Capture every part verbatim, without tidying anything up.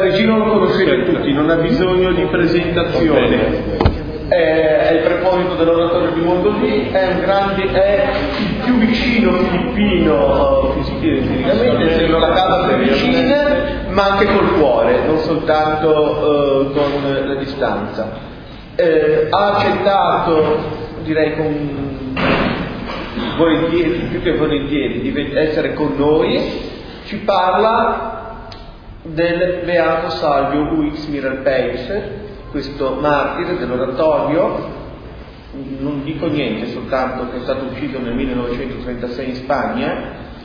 Regino lo conoscete tutti, non ha bisogno di presentazione. È il preposito dell'oratorio di Mondovì, è un grande, è il più vicino filippino fisicamente, essendo la casa più vicina, ma anche col cuore, non soltanto uh, con la distanza. Eh, ha accettato, direi con volentieri, più che volentieri, di essere con noi. Ci parla del beato Salvio U X Miralpeix, questo martire dell'oratorio. Non dico niente, soltanto che è stato ucciso nel millenovecentotrentasei in Spagna.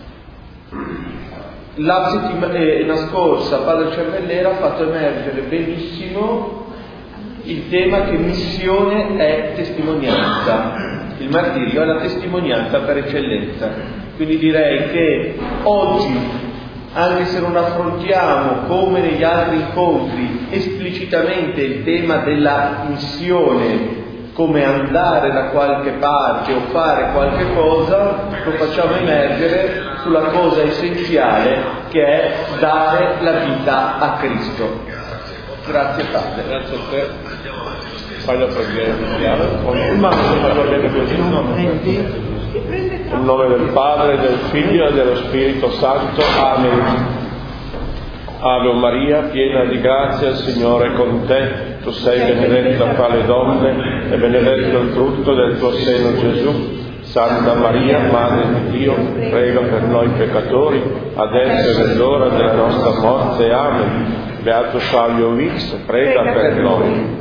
La settimana scorsa padre Cervellera ha fatto emergere benissimo il tema che missione è testimonianza. Il martirio è la testimonianza per eccellenza. Quindi direi che oggi, anche se non affrontiamo come negli altri incontri esplicitamente il tema della missione, come andare da qualche parte o fare qualche cosa, lo facciamo emergere sulla cosa essenziale che è dare la vita a Cristo. Grazie Padre. Grazie a te. Fai la preghiera. Ma va bene così. Nel nome del Padre, del Figlio e dello Spirito Santo. Amen. Ave Maria, piena di grazia, il Signore è con te. Tu sei benedetta fra le donne e benedetto il frutto del tuo seno, Gesù. Santa Maria, Madre di Dio, prega per noi peccatori, adesso e nell'ora della nostra morte. Amen. Beato Salvio X, prega per noi.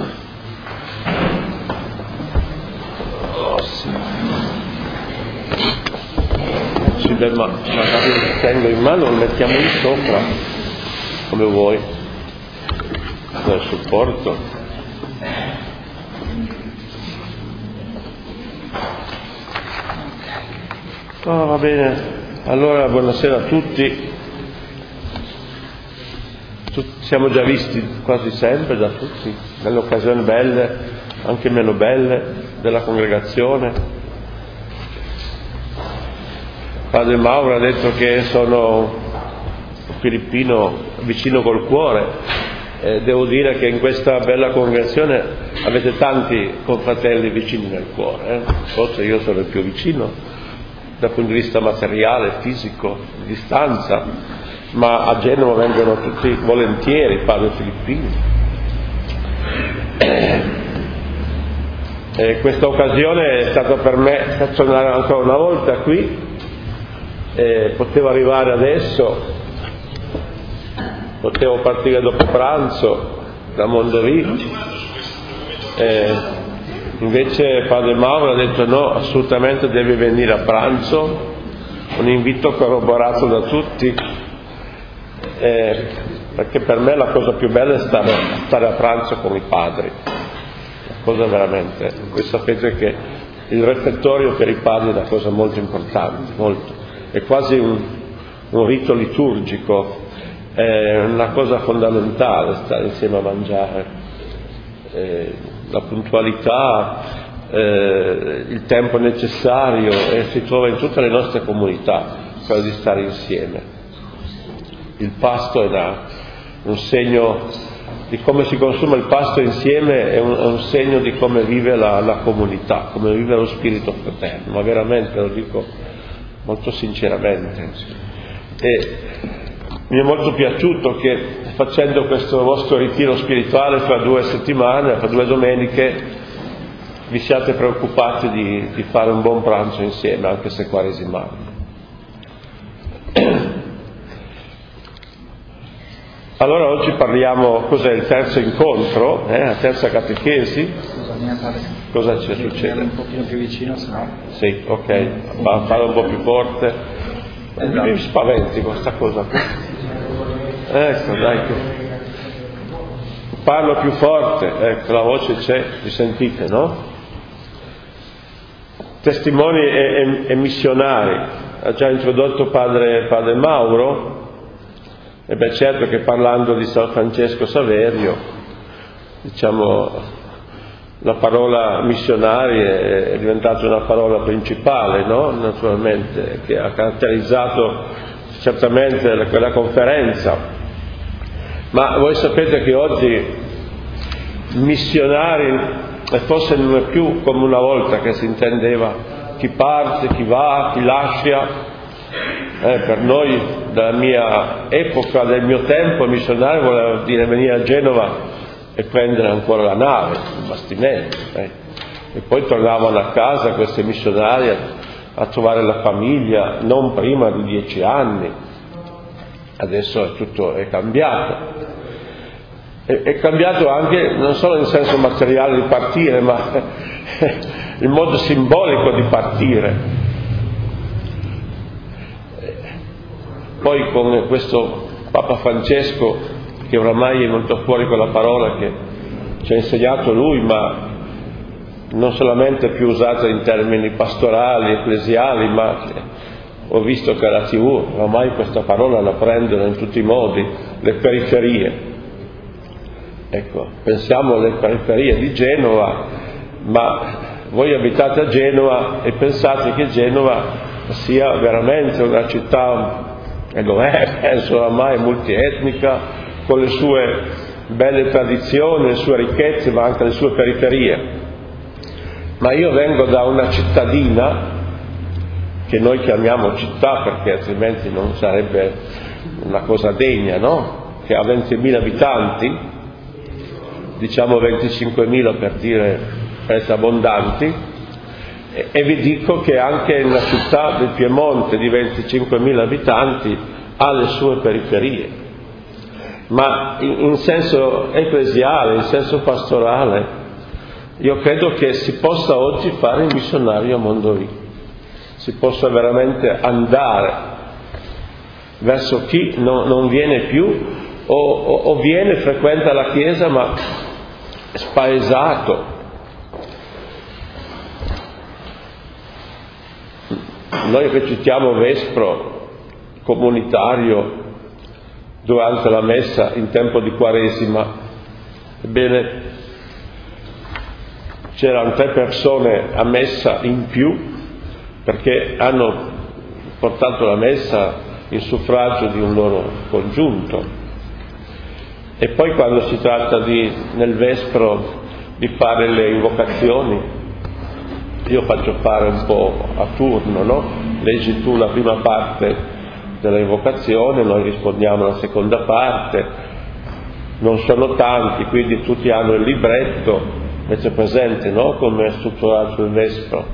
Sì, beh, ma magari lo tengo in mano, lo mettiamo lì sopra, come vuoi, nel supporto. Oh, va bene, allora buonasera a tutti. Ci siamo già visti quasi sempre da tutti, nelle occasioni belle, anche meno belle, della congregazione. Padre Mauro ha detto che sono un filippino vicino col cuore. Eh, devo dire che in questa bella congregazione avete tanti confratelli vicini nel cuore. Eh? Forse io sono il più vicino dal punto di vista materiale, fisico, di distanza, ma a Genova vengono tutti volentieri padri filippini. E questa occasione è stata per me stazionare ancora una volta qui. Eh, potevo arrivare adesso, potevo partire dopo pranzo da Mondovì, eh, invece padre Mauro ha detto no, assolutamente devi venire a pranzo, un invito corroborato da tutti, eh, perché per me la cosa più bella è stare, stare a pranzo con i padri, una cosa veramente. Voi sapete che il refettorio per i padri è una cosa molto importante, molto. È quasi un, un rito liturgico, è una cosa fondamentale stare insieme a mangiare, eh, la puntualità, eh, il tempo necessario, e si trova in tutte le nostre comunità quello di stare insieme. Il pasto è da, un segno di come si consuma il pasto insieme, è un, è un segno di come vive la, la comunità, come vive lo spirito fraterno, ma veramente lo dico molto sinceramente. E mi è molto piaciuto che facendo questo vostro ritiro spirituale fra due settimane, fra due domeniche, vi siate preoccupati di, di fare un buon pranzo insieme, anche se quaresimale. Allora oggi parliamo, cos'è il terzo incontro, eh, la terza catechesi? Cosa ci succede? Un pochino più vicino, se no. Sì, ok, parla un po' più forte. Non mi spaventi questa cosa qui. Ecco, dai, che parlo più forte, ecco, la voce c'è, vi sentite, no? Testimoni e, e, e missionari, ha già introdotto padre, padre Mauro. E beh, certo che parlando di San Francesco Saverio, diciamo, la parola missionari è diventata una parola principale, no? Naturalmente, che ha caratterizzato certamente quella conferenza. Ma voi sapete che oggi missionari, e forse non è più come una volta che si intendeva chi parte, chi va, chi lascia. Eh, per noi, dalla mia epoca, del mio tempo, missionario voleva dire venire a Genova e prendere ancora la nave, il bastimento. Eh. E poi tornavano a casa questi missionari a, a trovare la famiglia non prima di dieci anni. Adesso è tutto è cambiato. È, è cambiato anche non solo nel senso materiale di partire, ma il modo simbolico di partire. Poi con questo Papa Francesco, che oramai è venuto fuori con la parola che ci ha insegnato lui, ma non solamente più usata in termini pastorali, ecclesiali, ma ho visto che alla tivù oramai questa parola la prendono in tutti i modi, le periferie. Ecco, pensiamo alle periferie di Genova, ma voi abitate a Genova e pensate che Genova sia veramente una città, e lo è, penso oramai multietnica, con le sue belle tradizioni, le sue ricchezze, ma anche le sue periferie. Ma io vengo da una cittadina, che noi chiamiamo città perché altrimenti non sarebbe una cosa degna, no? Che ha ventimila abitanti, diciamo venticinquemila per dire per essere abbondanti, e, e vi dico che anche una città del Piemonte di venticinquemila abitanti ha le sue periferie, ma in, in senso ecclesiale, in senso pastorale, io credo che si possa oggi fare il missionario a Mondovì, si possa veramente andare verso chi non, non viene più o, o, o viene, frequenta la chiesa ma spaesato. Noi recitiamo Vespro comunitario durante la messa in tempo di Quaresima. Ebbene, c'erano tre persone a messa in più perché hanno portato la messa in suffragio di un loro congiunto. E poi quando si tratta di, nel Vespro, di fare le invocazioni, io faccio fare un po' a turno, no? Leggi tu la prima parte della invocazione, noi rispondiamo la seconda parte, non sono tanti, quindi tutti hanno il libretto, avete presente, no? Come è strutturato il Vespro.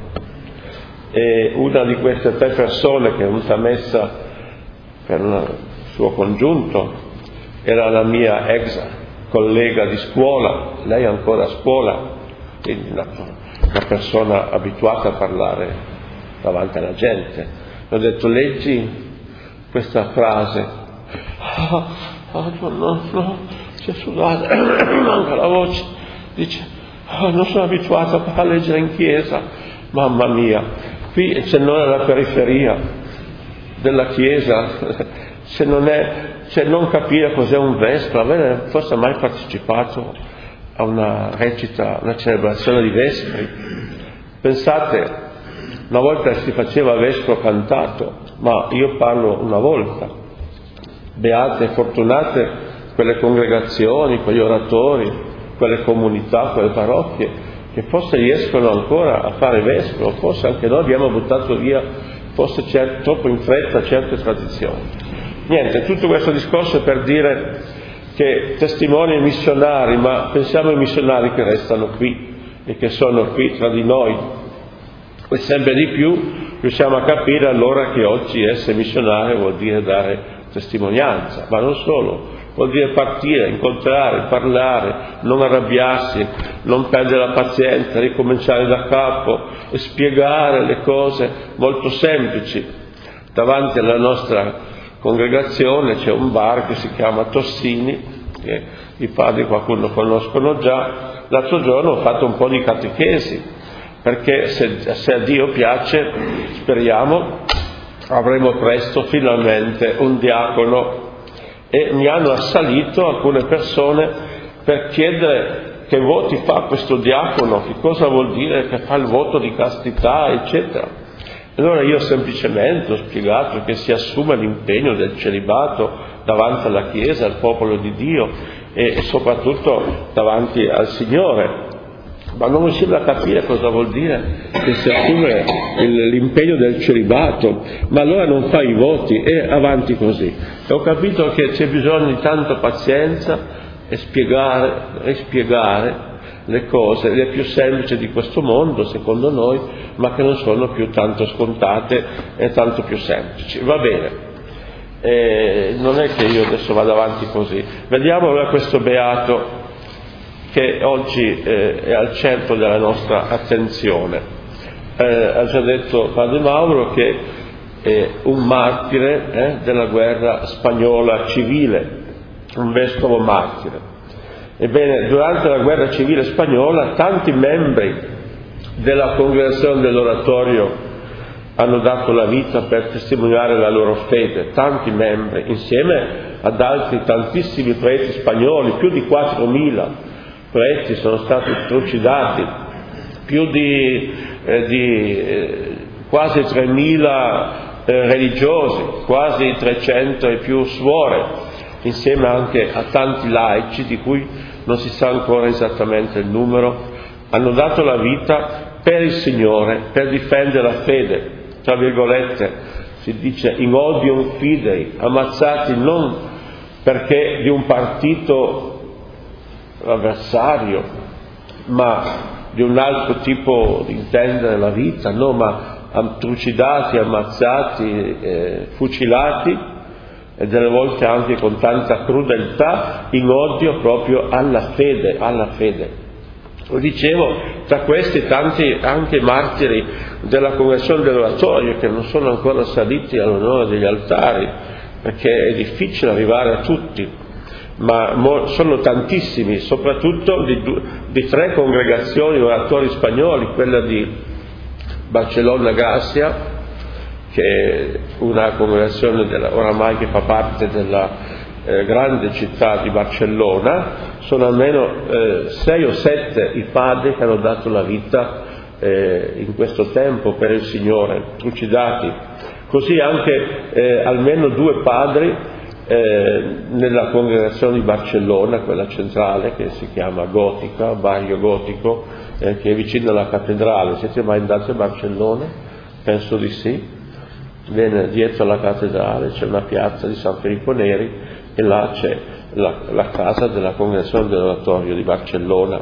E una di queste tre persone che è venuta a messa per il suo congiunto era la mia ex collega di scuola, lei è ancora a scuola, quindi una, una persona abituata a parlare davanti alla gente. Le ho detto: leggi questa frase. Ah, ah, no, no, no, c'è sudata, mi manca la voce. Dice: ah, non sono abituata a leggere in chiesa. Mamma mia, qui se non è la periferia della chiesa, se non è, se non capire cos'è un Vespro, avere forse mai partecipato a una recita, una celebrazione di Vespri. Pensate, una volta si faceva Vespro cantato, ma io parlo una volta. Beate e fortunate quelle congregazioni, quegli oratori, quelle comunità, quelle parrocchie che forse riescono ancora a fare Vespro, forse anche noi abbiamo buttato via, forse certo, troppo in fretta certe tradizioni. Niente, tutto questo discorso è per dire che testimoni e missionari, ma pensiamo ai missionari che restano qui e che sono qui tra di noi, e sempre di più riusciamo a capire allora che oggi essere missionario vuol dire dare testimonianza, ma non solo, vuol dire partire, incontrare, parlare, non arrabbiarsi, non perdere la pazienza, ricominciare da capo e spiegare le cose molto semplici. Davanti alla nostra congregazione c'è un bar che si chiama Tossini, che i padri qualcuno conoscono già. L'altro giorno ho fatto un po' di catechesi, perché se, se a Dio piace, speriamo, avremo presto finalmente un diacono, e mi hanno assalito alcune persone per chiedere che voti fa questo diacono, che cosa vuol dire che fa il voto di castità, eccetera. Allora io semplicemente ho spiegato che si assume l'impegno del celibato davanti alla Chiesa, al popolo di Dio e soprattutto davanti al Signore. Ma non riusciamo a capire cosa vuol dire che si assume l'impegno del celibato, ma allora non fa i voti e avanti così. E ho capito che c'è bisogno di tanta pazienza e spiegare, rispiegare le cose, le più semplici di questo mondo, secondo noi, ma che non sono più tanto scontate e tanto più semplici. Va bene, eh, non è che io adesso vado avanti così. Vediamo ora questo beato che oggi eh, è al centro della nostra attenzione. Eh, ha già detto Padre Mauro che è un martire eh, della guerra spagnola civile, un vescovo martire. Ebbene, durante la guerra civile spagnola tanti membri della congregazione dell'oratorio hanno dato la vita per testimoniare la loro fede, tanti membri, insieme ad altri tantissimi preti spagnoli, più di quattromila preti sono stati trucidati, più di, eh, di eh, quasi tremila eh, religiosi, quasi trecento e più suore, insieme anche a tanti laici di cui non si sa ancora esattamente il numero, hanno dato la vita per il Signore, per difendere la fede, tra virgolette, si dice in odium fidei, ammazzati non perché di un partito avversario, ma di un altro tipo di intendere la vita, no, ma trucidati, ammazzati, eh, fucilati, e delle volte anche con tanta crudeltà, in odio proprio alla fede, alla fede. Lo dicevo, tra questi tanti anche martiri della congregazione dell'oratorio che non sono ancora saliti all'onore degli altari, perché è difficile arrivare a tutti, ma sono tantissimi, soprattutto di, di tre congregazioni oratori spagnoli, quella di Barcellona Gracia, che è una congregazione della, oramai che fa parte della eh, grande città di Barcellona. Sono almeno eh, sei o sette i padri che hanno dato la vita eh, in questo tempo per il Signore, trucidati. Così anche eh, almeno due padri Eh, nella congregazione di Barcellona, quella centrale, che si chiama Gotica, Barrio Gotico, eh, che è vicino alla cattedrale. Siete mai andati a Barcellona? Penso di sì. Bene, dietro alla cattedrale c'è una piazza di San Filippo Neri e là c'è la, la casa della congregazione dell'oratorio di Barcellona.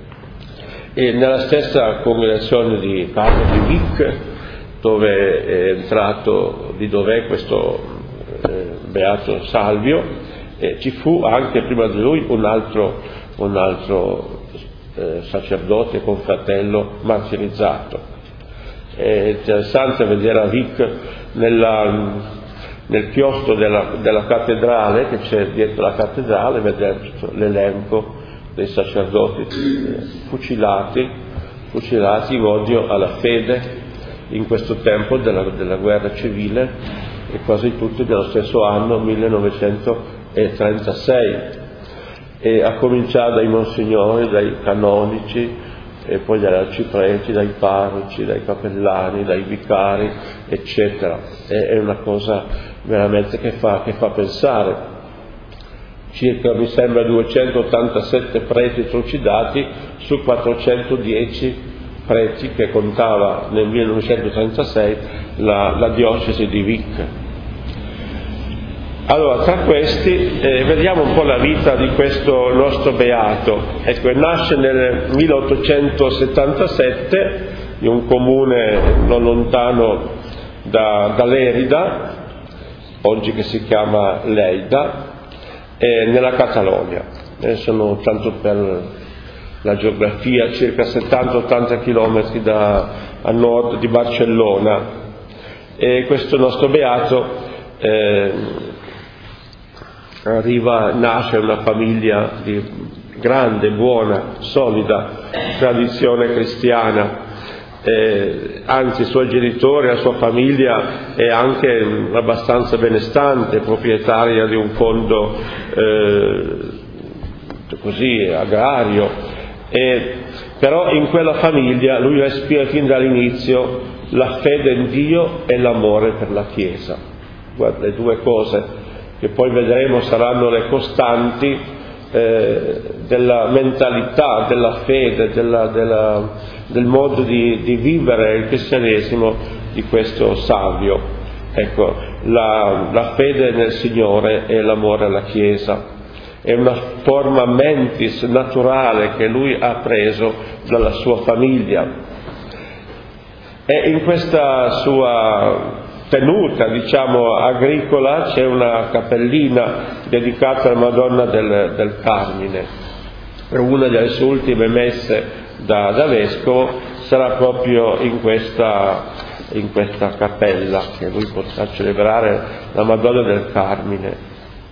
E nella stessa congregazione di Carlo di Vic, dove è entrato, di dov'è questo eh, beato Salvio, eh, ci fu anche prima di lui un altro, un altro eh, sacerdote confratello martirizzato. È interessante vedere a Vic nella, nel chiostro della, della cattedrale, che c'è dietro la cattedrale, vedere tutto l'elenco dei sacerdoti eh, fucilati, fucilati in odio alla fede in questo tempo della, della guerra civile, e quasi tutti dello stesso anno millenovecentotrentasei, e a cominciare dai monsignori, dai canonici, e poi dagli arcipreti, dai parroci, dai cappellani, dai vicari, eccetera. È una cosa veramente che fa, che fa pensare. Circa, mi sembra, duecentottantasette preti trucidati su quattrocentodieci preti che contava nel millenovecentotrentasei la, la diocesi di Vic. Allora, tra questi eh, vediamo un po' la vita di questo nostro beato. Ecco, nasce nel milleottocentosettantasette in un comune non lontano da, da Lerida, oggi che si chiama Lleida, eh, nella Catalogna. Eh, sono, tanto per la geografia, circa settanta ottanta chilometri da, a nord di Barcellona. E questo nostro beato eh, arriva, nasce in una famiglia di grande, buona, solida tradizione cristiana. Eh, anzi, i suoi genitori, la sua famiglia è anche abbastanza benestante, proprietaria di un fondo eh, così agrario. E, però in quella famiglia lui respira fin dall'inizio la fede in Dio e l'amore per la Chiesa. Guarda, le due cose che poi vedremo saranno le costanti eh, della mentalità, della fede, della, della, del modo di, di vivere il cristianesimo di questo savio. Ecco, la, la fede nel Signore e l'amore alla Chiesa. È una forma mentis naturale che lui ha preso dalla sua famiglia. E in questa sua tenuta, diciamo, agricola c'è una cappellina dedicata alla Madonna del, del Carmine. E una delle sue ultime messe da, da vescovo sarà proprio in questa, in questa cappella, che lui potrà celebrare la Madonna del Carmine.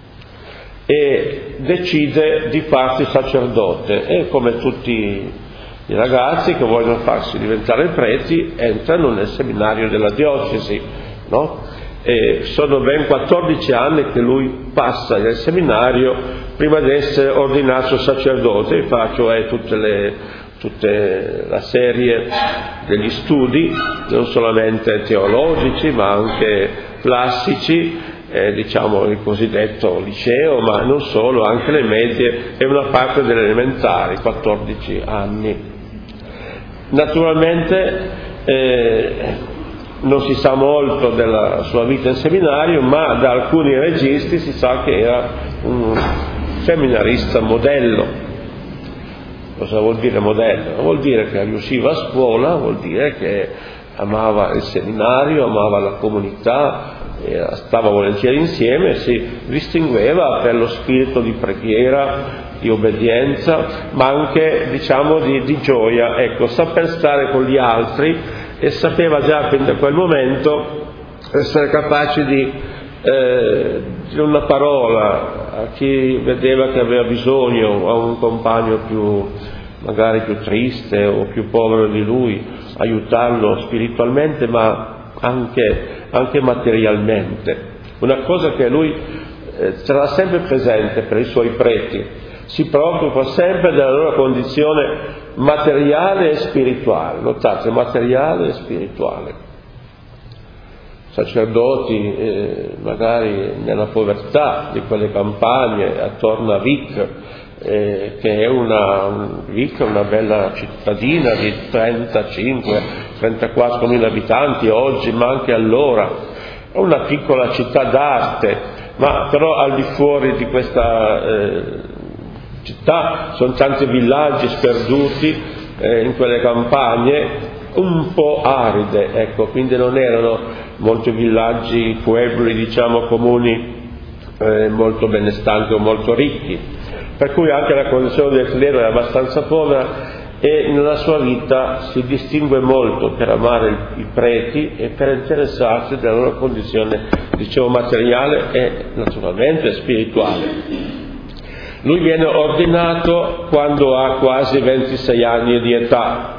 E decide di farsi sacerdote, e come tutti i ragazzi che vogliono farsi diventare preti entrano nel seminario della diocesi, no? E sono ben quattordici anni che lui passa nel seminario prima di essere ordinato sacerdote, e fa cioè tutte le, tutta la serie degli studi, non solamente teologici ma anche classici, Eh, diciamo il cosiddetto liceo, ma non solo, anche le medie e una parte delle elementari, quattordici anni. Naturalmente eh, non si sa molto della sua vita in seminario, ma da alcuni registri si sa che era un seminarista modello. Cosa vuol dire modello? Vuol dire che riusciva a scuola, vuol dire che amava il seminario, amava la comunità, stava volentieri insieme e si distingueva per lo spirito di preghiera, di obbedienza, ma anche, diciamo, di, di gioia. Ecco, saper stare con gli altri, e sapeva già fin da quel momento essere capaci di eh, dire una parola a chi vedeva che aveva bisogno, a un compagno più magari più triste o più povero di lui, aiutarlo spiritualmente, ma anche, anche materialmente. Una cosa che lui eh, sarà sempre presente per i suoi preti, si preoccupa sempre della loro condizione materiale e spirituale. Notate, materiale e spirituale. Sacerdoti eh, magari nella povertà di quelle campagne attorno a Vic, eh, che è una, un, Vic è una bella cittadina di trentacinque trentaquattro mila abitanti oggi, ma anche allora è una piccola città d'arte, ma però al di fuori di questa eh, città sono tanti villaggi sperduti eh, in quelle campagne un po' aride, ecco, quindi non erano molti villaggi, puebli, diciamo, comuni eh, molto benestanti o molto ricchi, per cui anche la condizione del clero è abbastanza povera, e nella sua vita si distingue molto per amare i preti e per interessarsi della loro condizione, dicevo, materiale e naturalmente spirituale. Lui viene ordinato quando ha quasi ventisei anni di età,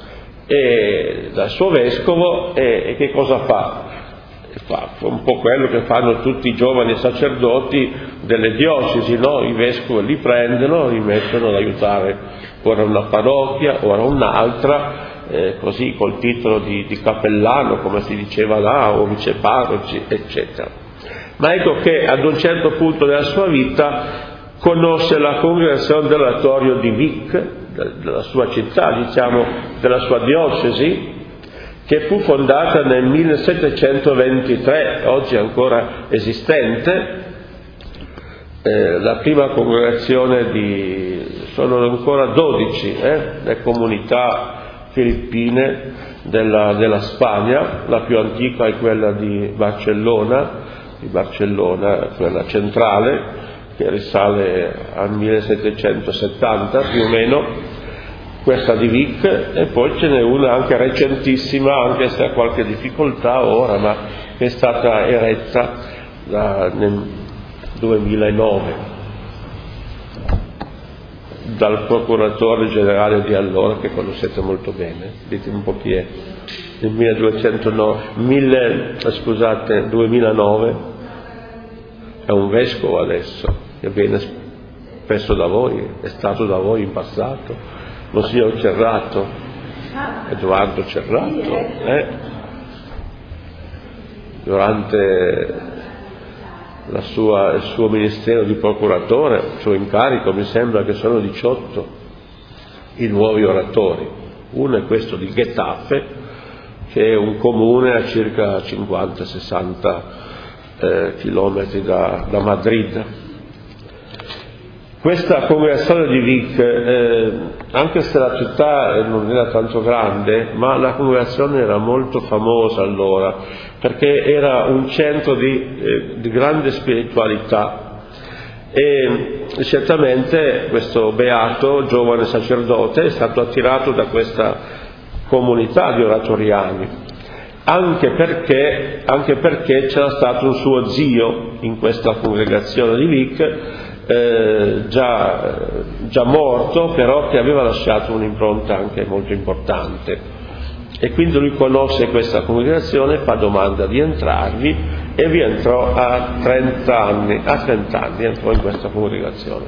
e dal suo vescovo, e, e che cosa fa? Fa un po' quello che fanno tutti i giovani sacerdoti delle diocesi, no? I vescovi li prendono, li mettono ad aiutare ora una parrocchia, ora un'altra, eh, così col titolo di, di cappellano, come si diceva là, o viceparroci, eccetera. Ma ecco che ad un certo punto della sua vita conosce la congregazione dell'oratorio di Vic, della sua città, diciamo, della sua diocesi, che fu fondata nel millesettecentoventitré, oggi ancora esistente. Eh, la prima congregazione di, sono ancora dodici eh, le comunità filippine della, della Spagna, la più antica è quella di Barcellona, di Barcellona, quella centrale, che risale al millesettecentosettanta più o meno, questa di Vic, e poi ce n'è una anche recentissima, anche se ha qualche difficoltà ora, ma che è stata eretta da, nel duemilanove dal procuratore generale di allora, che conoscete molto bene, ditemi un po' chi è, nel milleduecentonove, mille, scusate, duemilanove, è un vescovo adesso, che viene spesso da voi, è stato da voi in passato, Monsignor Cerrato, Edoardo Cerrato, eh? durante la sua, il suo ministero di procuratore, il suo incarico, mi sembra che sono diciotto i nuovi oratori. Uno è questo di Getafe, che è un comune a circa cinquanta sessanta eh, chilometri da, da Madrid. Questa congregazione di Vic, eh, anche se la città non era tanto grande, ma la congregazione era molto famosa allora, perché era un centro di, eh, di grande spiritualità. E certamente questo beato, giovane sacerdote, è stato attirato da questa comunità di oratoriani, anche perché, anche perché c'era stato un suo zio in questa congregazione di Vic, Eh, già, già morto, però che aveva lasciato un'impronta anche molto importante, e quindi lui conosce questa congregazione, fa domanda di entrarvi e vi entrò a trenta anni, a trenta anni entrò in questa congregazione.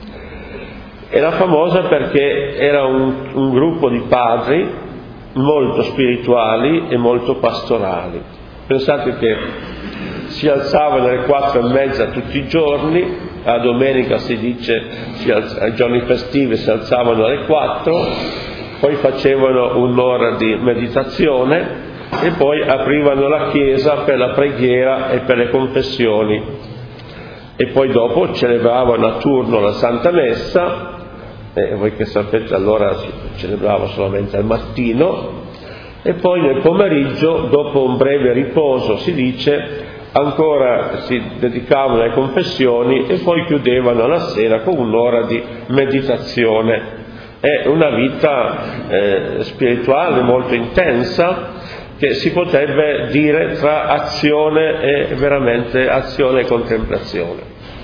Era famosa perché era un, un gruppo di padri molto spirituali e molto pastorali. Pensate che si alzavano alle quattro e mezza tutti i giorni, a domenica si dice, si alz- ai giorni festivi si alzavano alle quattro, poi facevano un'ora di meditazione e poi aprivano la chiesa per la preghiera e per le confessioni, e poi dopo celebravano a turno la Santa Messa, e voi che sapete allora si celebrava solamente al mattino, e poi nel pomeriggio, dopo un breve riposo, si dice, ancora si dedicavano alle confessioni e poi chiudevano la sera con un'ora di meditazione. È una vita eh, spirituale molto intensa, che si potrebbe dire tra azione e veramente azione e contemplazione.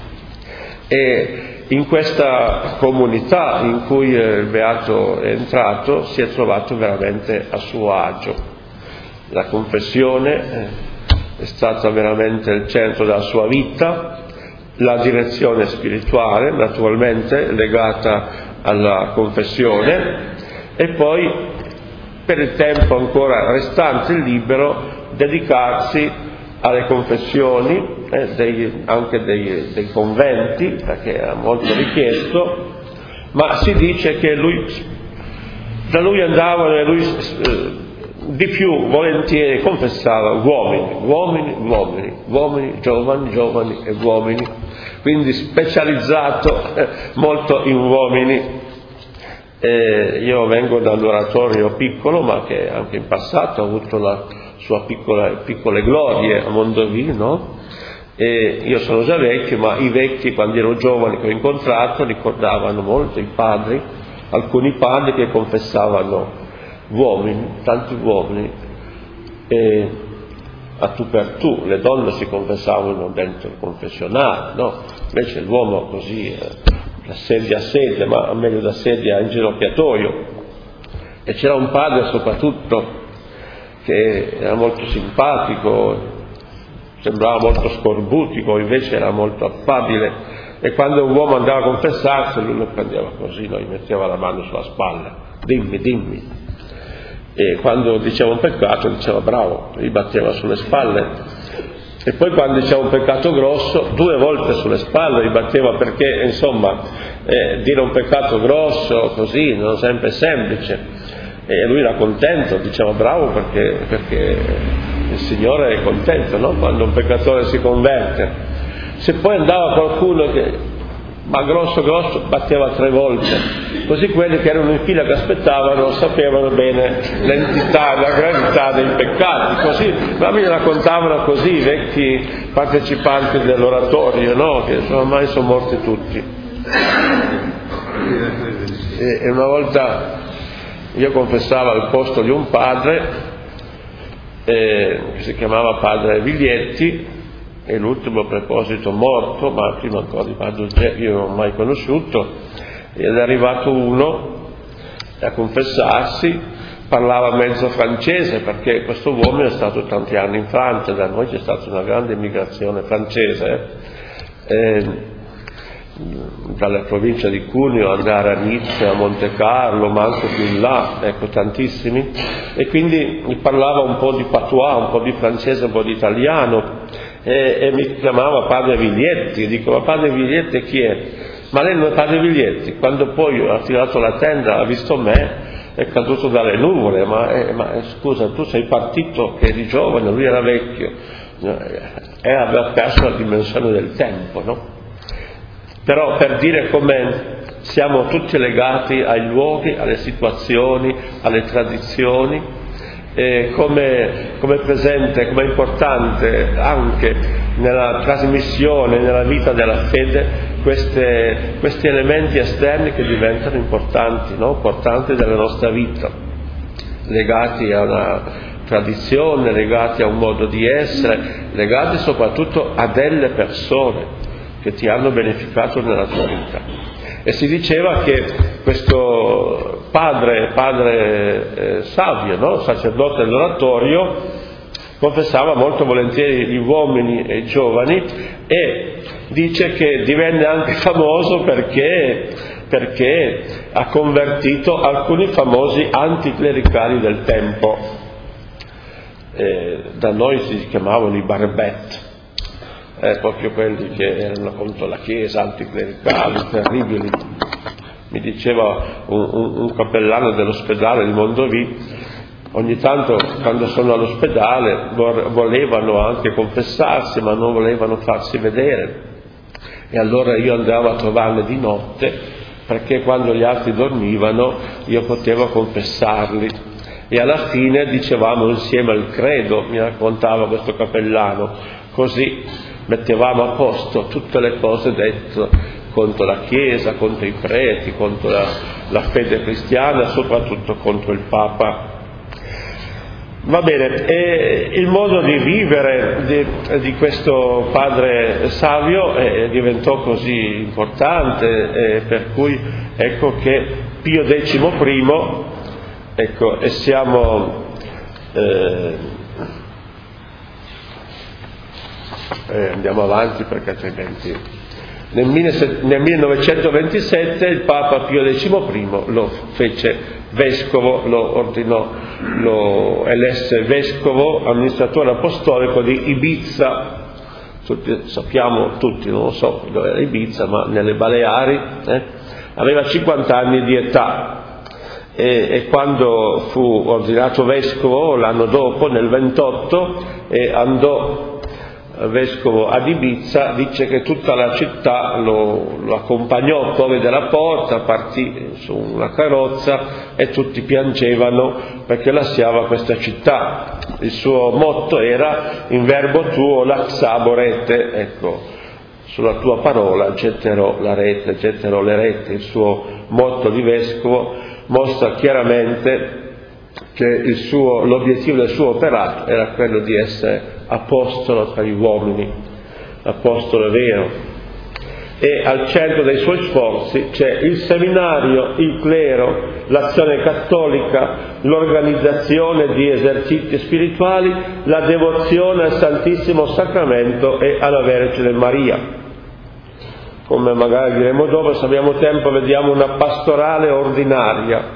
E in questa comunità in cui il beato è entrato si è trovato veramente a suo agio. La confessione eh, è stata veramente il centro della sua vita, la direzione spirituale naturalmente legata alla confessione, e poi per il tempo ancora restante libero dedicarsi alle confessioni, eh, dei, anche dei, dei conventi, perché era molto richiesto, ma si dice che lui, da lui andavano e lui eh, di più volentieri confessava uomini, uomini, uomini, uomini, giovani, giovani e uomini, quindi specializzato eh, molto in uomini. Eh, io vengo da un oratorio piccolo, ma che anche in passato ha avuto la sua piccola, piccole glorie a Mondovì, no? E io sono già vecchio, ma i vecchi, quando ero giovane che ho incontrato, ricordavano molto i padri, alcuni padri che confessavano uomini, tanti uomini, e a tu per tu. Le donne si confessavano dentro il confessionale, no? Invece l'uomo così eh, da sedia a sedia, ma meglio da sedia a inginocchiatoio. E c'era un padre soprattutto che era molto simpatico, sembrava molto scorbutico, invece era molto affabile, e quando un uomo andava a confessarsi lui lo prendeva così, no? Gli metteva la mano sulla spalla, dimmi, dimmi. E quando diceva un peccato diceva bravo, gli batteva sulle spalle, e poi quando diceva un peccato grosso due volte sulle spalle gli batteva, perché insomma eh, dire un peccato grosso così non è sempre semplice, e lui era contento, diceva bravo, perché, perché il Signore è contento, no? Quando un peccatore si converte. Se poi andava qualcuno che ma grosso grosso batteva tre volte, così quelli che erano in fila che aspettavano sapevano bene l'entità, la gravità dei peccati, così ma mi raccontavano così i vecchi partecipanti dell'oratorio, no? Che ormai sono morti tutti. E una volta io confessavo al posto di un padre eh, che si chiamava padre Viglietti, e l'ultimo preposito morto, ma prima ancora di Padre G io non l'ho mai conosciuto, ed è arrivato uno a confessarsi, parlava mezzo francese, perché questo uomo è stato tanti anni in Francia, da noi c'è stata una grande immigrazione francese, eh, dalle province di Cuneo andare a Nizza, a Monte Carlo, ma anche più in là, ecco, tantissimi, e quindi parlava un po' di patois, un po' di francese, un po' di italiano, e, e mi chiamava padre Viglietti. Dico, ma padre Viglietti chi è? Ma lei non è padre Viglietti. Quando poi ha tirato la tenda, ha visto me, è caduto dalle nuvole. Ma, eh, ma eh, scusa, tu sei partito che eri giovane, lui era vecchio, e aveva perso la dimensione del tempo, no? Però per dire come siamo tutti legati ai luoghi, alle situazioni, alle tradizioni, e come, come presente, come importante anche nella trasmissione, nella vita della fede, queste, questi elementi esterni che diventano importanti, no? Importanti della nostra vita, legati a una tradizione, legati a un modo di essere, legati soprattutto a delle persone che ti hanno beneficato nella tua vita. E si diceva che questo padre, padre eh, Savio, no? Sacerdote dell'oratorio, confessava molto volentieri gli uomini e i giovani, e dice che divenne anche famoso perché, perché ha convertito alcuni famosi anticlericali del tempo. Eh, da noi si chiamavano i barbetti. Eh, proprio quelli che erano contro la Chiesa, anticlericali, terribili. Mi diceva un, un, un cappellano dell'ospedale di Mondovì, ogni tanto quando sono all'ospedale volevano anche confessarsi, ma non volevano farsi vedere, e allora io andavo a trovarli di notte, perché quando gli altri dormivano io potevo confessarli, e alla fine dicevamo insieme il credo, mi raccontava questo cappellano, così mettevamo a posto tutte le cose dette contro la Chiesa, contro i preti, contro la, la fede cristiana, soprattutto contro il Papa. Va bene, e il modo di vivere di, di questo padre Savio eh, diventò così importante, eh, per cui ecco che Pio decimo primo, ecco, e siamo eh, Eh, andiamo avanti perché altrimenti nel, nel millenovecentoventisette il Papa Pio decimo primo lo fece vescovo, lo ordinò, lo elesse vescovo amministratore apostolico di Ibiza. Tutti, sappiamo tutti, non lo so dove era Ibiza, ma nelle Baleari. eh? Aveva cinquanta anni di età, e, e quando fu ordinato vescovo l'anno dopo, nel ventotto, e andò vescovo ad Ibiza, dice che tutta la città lo, lo accompagnò fuori dalla porta, partì su una carrozza e tutti piangevano perché lasciava questa città. Il suo motto era: in verbo tuo laxabo rete, ecco, sulla tua parola getterò la rete, getterò le reti. Il suo motto di vescovo mostra chiaramente che il suo, l'obiettivo del suo operato era quello di essere apostolo tra gli uomini, apostolo vero. E al centro dei suoi sforzi c'è il seminario, il clero, l'azione cattolica, l'organizzazione di esercizi spirituali, la devozione al Santissimo Sacramento e alla Vergine Maria. Come magari diremo dopo, se abbiamo tempo vediamo una pastorale ordinaria,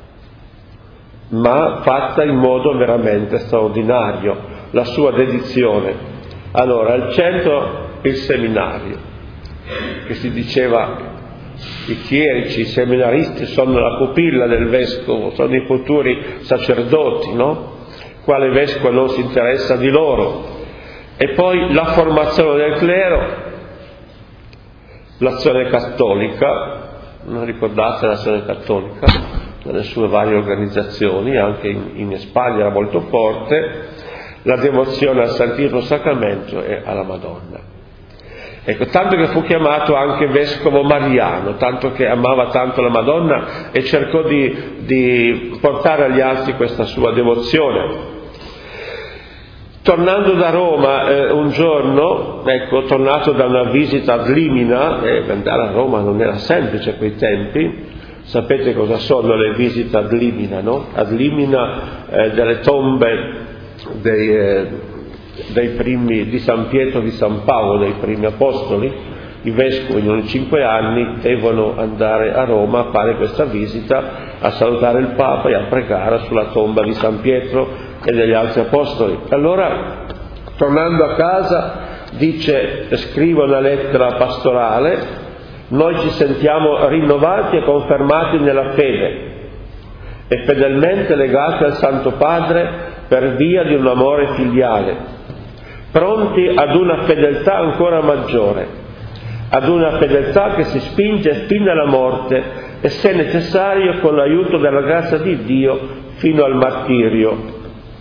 ma fatta in modo veramente straordinario, la sua dedizione. Allora, al centro il seminario, che si diceva i chierici, i seminaristi sono la pupilla del vescovo, sono i futuri sacerdoti, no? Quale vescovo non si interessa di loro? E poi la formazione del clero, l'azione cattolica, non ricordate l'azione cattolica? Nelle sue varie organizzazioni, anche in, in Spagna era molto forte, la devozione al Santissimo Sacramento e alla Madonna. Ecco, tanto che fu chiamato anche vescovo mariano, tanto che amava tanto la Madonna e cercò di, di portare agli altri questa sua devozione. Tornando da Roma eh, un giorno, ecco, tornato da una visita ad Limina, e eh, andare a Roma non era semplice a quei tempi. Sapete cosa sono le visite ad Limina, no? Ad Limina eh, delle tombe dei, eh, dei primi di San Pietro, di San Paolo, dei primi apostoli. I vescovi in ogni cinque anni devono andare a Roma a fare questa visita, a salutare il Papa e a pregare sulla tomba di San Pietro e degli altri apostoli. Allora, tornando a casa, dice, scrive una lettera pastorale: noi ci sentiamo rinnovati e confermati nella fede e fedelmente legati al Santo Padre per via di un amore filiale, pronti ad una fedeltà ancora maggiore, ad una fedeltà che si spinge fino alla morte e, se necessario, con l'aiuto della grazia di Dio, fino al martirio.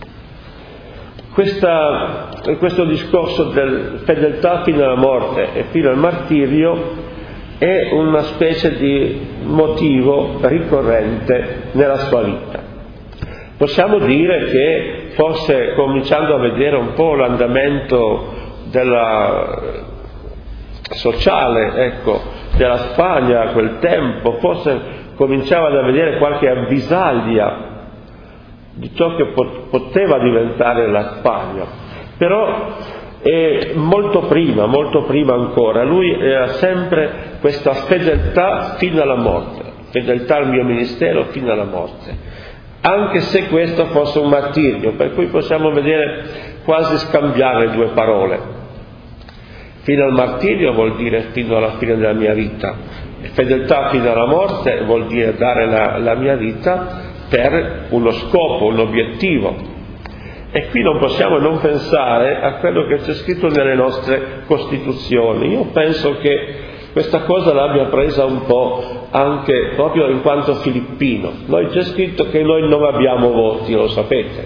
Questa, questo discorso del fedeltà fino alla morte e fino al martirio è una specie di motivo ricorrente nella sua vita. Possiamo dire che, forse cominciando a vedere un po' l'andamento della sociale, ecco, della Spagna a quel tempo, forse cominciava a vedere qualche avvisaglia di ciò che poteva diventare la Spagna. Però eh, molto prima, molto prima ancora, lui era sempre questa fedeltà fino alla morte, fedeltà al mio ministero fino alla morte, anche se questo fosse un martirio, per cui possiamo vedere quasi scambiare le due parole. Fino al martirio vuol dire fino alla fine della mia vita, e fedeltà fino alla morte vuol dire dare la, la mia vita per uno scopo, un obiettivo. E qui non possiamo non pensare a quello che c'è scritto nelle nostre Costituzioni. Io penso che questa cosa l'abbia presa un po' anche proprio in quanto filippino. Noi c'è scritto che noi non abbiamo voti, lo sapete.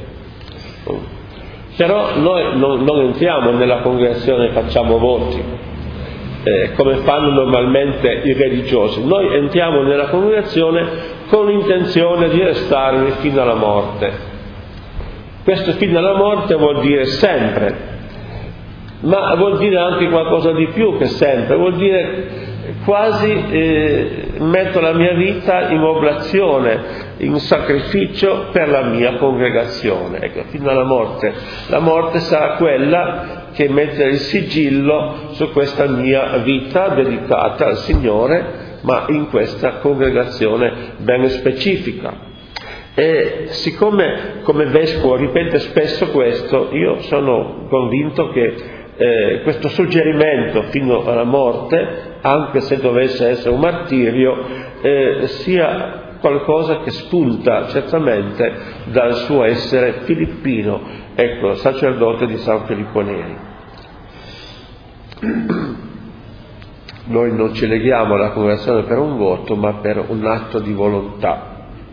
Però noi non, non entriamo nella congregazione e facciamo voti, eh, come fanno normalmente i religiosi. Noi entriamo nella congregazione con l'intenzione di restarvi fino alla morte. Questo fino alla morte vuol dire sempre, ma vuol dire anche qualcosa di più che sempre, vuol dire quasi eh, metto la mia vita in oblazione, in sacrificio per la mia congregazione. Ecco, fino alla morte. La morte sarà quella che mette il sigillo su questa mia vita dedicata al Signore, ma in questa congregazione ben specifica. E siccome come vescovo ripete spesso questo, io sono convinto che eh, questo suggerimento fino alla morte, anche se dovesse essere un martirio, eh, sia qualcosa che spunta certamente dal suo essere filippino, ecco, sacerdote di San Filippo Neri. Noi non ci leghiamo alla congregazione per un voto, ma per un atto di volontà.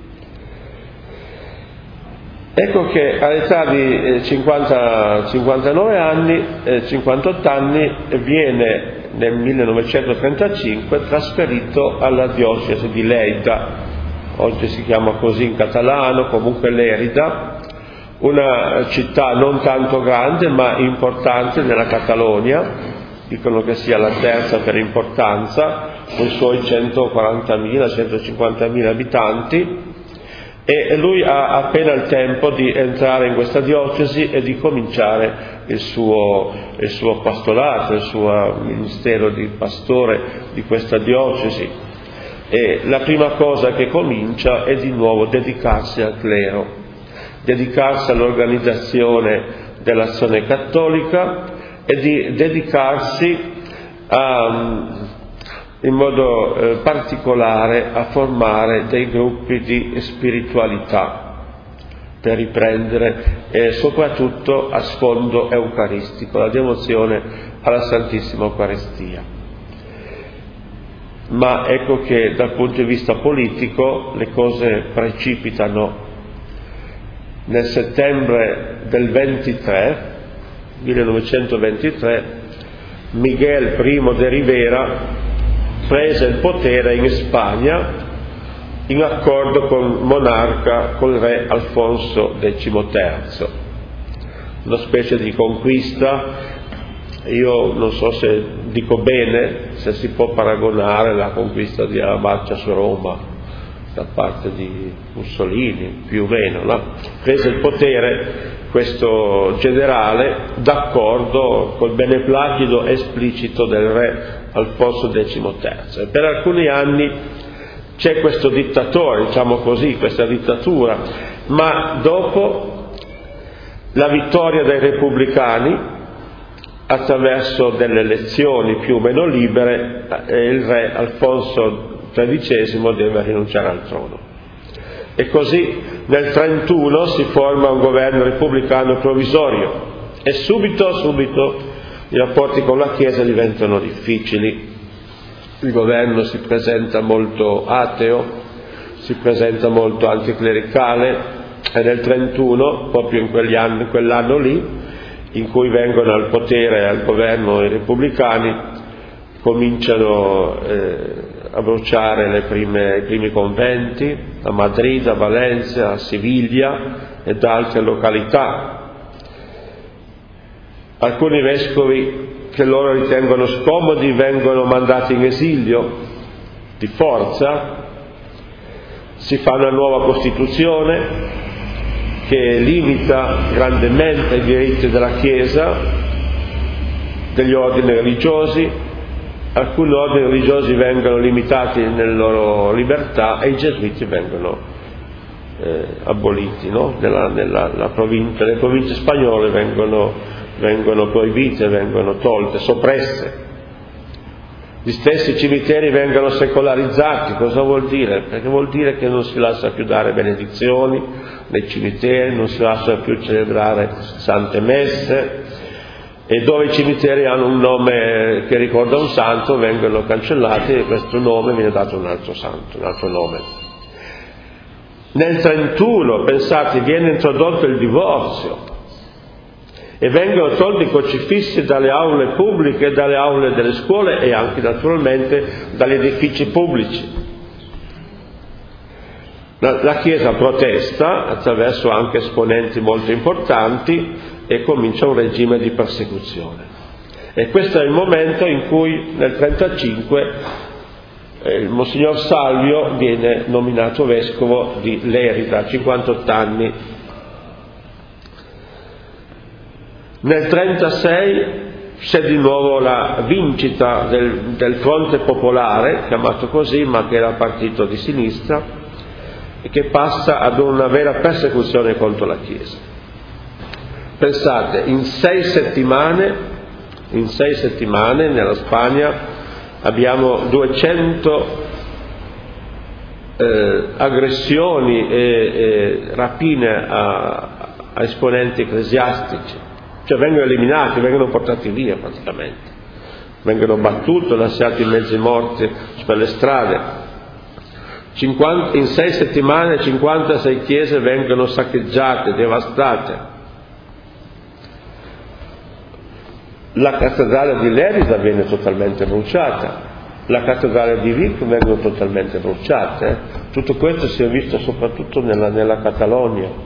Ecco che all'età di cinquanta, cinquantanove anni, eh, cinquantotto anni, viene nel millenovecentotrentacinque trasferito alla diocesi di Lleida, oggi si chiama così in catalano, comunque Lérida, una città non tanto grande ma importante nella Catalogna, dicono che sia la terza per importanza, con i suoi centoquarantamila centocinquantamila abitanti. E lui ha appena il tempo di entrare in questa diocesi e di cominciare il suo, il suo pastorato, il suo ministero di pastore di questa diocesi. E la prima cosa che comincia è di nuovo dedicarsi al clero, dedicarsi all'organizzazione dell'azione cattolica e di dedicarsi a... in modo eh, particolare a formare dei gruppi di spiritualità per riprendere eh, soprattutto a sfondo eucaristico, la devozione alla Santissima Eucaristia. Ma ecco che dal punto di vista politico le cose precipitano. Nel settembre del ventitré, millenovecentoventitré, Miguel I de Rivera prese il potere in Spagna in accordo con il monarca, col re Alfonso decimoterzo. Una specie di conquista, io non so se dico bene, se si può paragonare la conquista di Alabaccia su Roma da parte di Mussolini, più o meno, no? Prese il potere questo generale d'accordo col beneplacito esplicito del re Alfonso decimoterzo. E per alcuni anni c'è questo dittatore, diciamo così, questa dittatura, ma dopo la vittoria dei repubblicani attraverso delle elezioni più o meno libere, il re Alfonso tredicesimo deve rinunciare al trono. E così nel trentuno si forma un governo repubblicano provvisorio e subito, subito i rapporti con la Chiesa diventano difficili. Il governo si presenta molto ateo, si presenta molto anticlericale, e nel trentuno, proprio in quegli anni, quell'anno lì, in cui vengono al potere, al governo i repubblicani, cominciano eh, a bruciare le prime, i primi conventi a Madrid, a Valencia, a Siviglia ed altre località. Alcuni vescovi che loro ritengono scomodi vengono mandati in esilio di forza, si fa una nuova Costituzione che limita grandemente i diritti della Chiesa, degli ordini religiosi. Alcuni ordini religiosi vengono limitati nelle loro libertà e i gesuiti vengono eh, aboliti, no? nella, nella la provincia, le province spagnole vengono, vengono proibite, vengono tolte, soppresse. Gli stessi cimiteri vengono secolarizzati. Cosa vuol dire? Perché vuol dire che non si lascia più dare benedizioni nei cimiteri, non si lascia più celebrare sante messe, e dove i cimiteri hanno un nome che ricorda un santo vengono cancellati e questo nome viene dato a un altro santo, un altro nome. Nel trentuno, pensate, viene introdotto il divorzio e vengono tolti i crocifissi dalle aule pubbliche, dalle aule delle scuole e anche naturalmente dagli edifici pubblici. La, la Chiesa protesta attraverso anche esponenti molto importanti e comincia un regime di persecuzione. E questo è il momento in cui nel trentacinque eh, il Monsignor Salvio viene nominato vescovo di Lerida a cinquantotto anni. Nel trentasei c'è di nuovo la vincita del, del fronte popolare, chiamato così, ma che era partito di sinistra, e che passa ad una vera persecuzione contro la Chiesa. Pensate, in sei settimane, in sei settimane nella Spagna abbiamo duecento eh, aggressioni e, e rapine a, a esponenti ecclesiastici. Cioè vengono eliminati, vengono portati via praticamente, vengono battuti, lasciati mezzi morti per le strade. cinquanta, in sei settimane cinquantasei chiese vengono saccheggiate, devastate. La cattedrale di Lerida viene totalmente bruciata, la cattedrale di Vic vengono totalmente bruciate. Eh. Tutto questo si è visto soprattutto nella, nella Catalogna.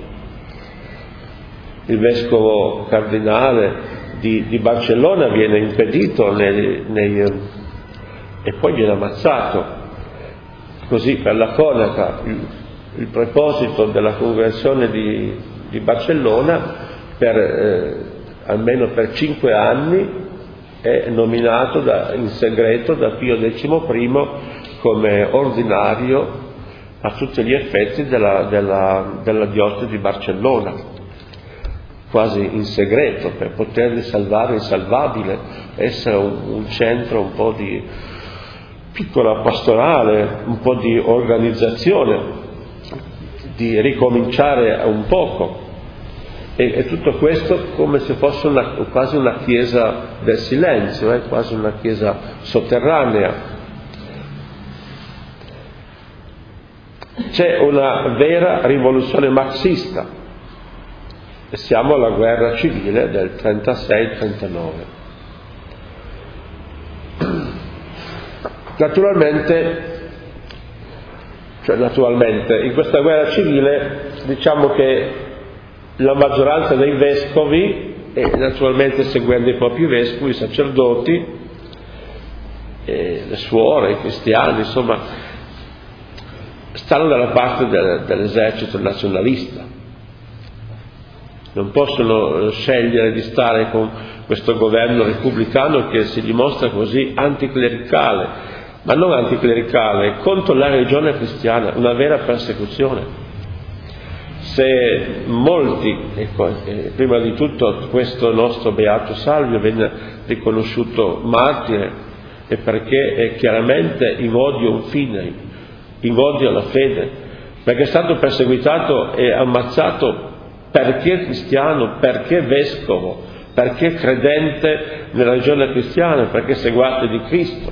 Il vescovo cardinale di, di Barcellona viene impedito nei, nei, e poi viene ammazzato. Così, per la cronaca, il, il preposito della congregazione di, di Barcellona per, eh, almeno per cinque anni è nominato da, in segreto da Pio decimo primo come ordinario a tutti gli effetti della, della, della diocesi di Barcellona, quasi in segreto, per poterli salvare il salvabile, essere un, un centro un po' di piccola pastorale, un po' di organizzazione, di ricominciare un poco. E, e tutto questo come se fosse una, quasi una chiesa del silenzio, eh? quasi una chiesa sotterranea. C'è una vera rivoluzione marxista. E siamo alla guerra civile del trentasei trentanove. Naturalmente, cioè naturalmente, in questa guerra civile diciamo che la maggioranza dei vescovi, e naturalmente seguendo i propri vescovi, i sacerdoti, e le suore, i cristiani, insomma, stanno dalla parte del, dell'esercito nazionalista. Non possono scegliere di stare con questo governo repubblicano che si dimostra così anticlericale, ma non anticlericale, contro la religione cristiana, una vera persecuzione. Se molti, ecco, eh, prima di tutto questo nostro Beato Salvio venne riconosciuto martire, è perché è chiaramente in odio un fine, in odio alla fede, perché è stato perseguitato e ammazzato perché cristiano, perché vescovo, perché credente nella religione cristiana, perché seguace di Cristo,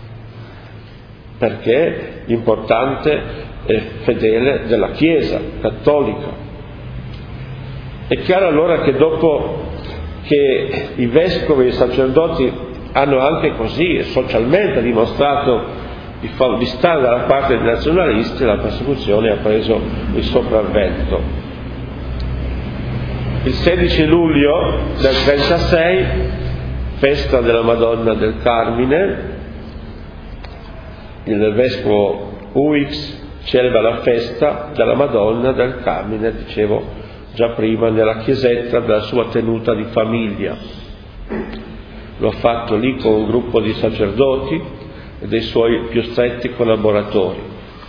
perché importante e fedele della Chiesa cattolica. È chiaro allora che dopo che i vescovi e i sacerdoti hanno anche così socialmente dimostrato di, fa- di stare dalla parte dei nazionalisti, la persecuzione ha preso il sopravvento. Il sedici luglio del trentasei, festa della Madonna del Carmine, il vescovo Huix celebra la festa della Madonna del Carmine, dicevo già prima, nella chiesetta della sua tenuta di famiglia. Lo ha fatto lì con un gruppo di sacerdoti e dei suoi più stretti collaboratori.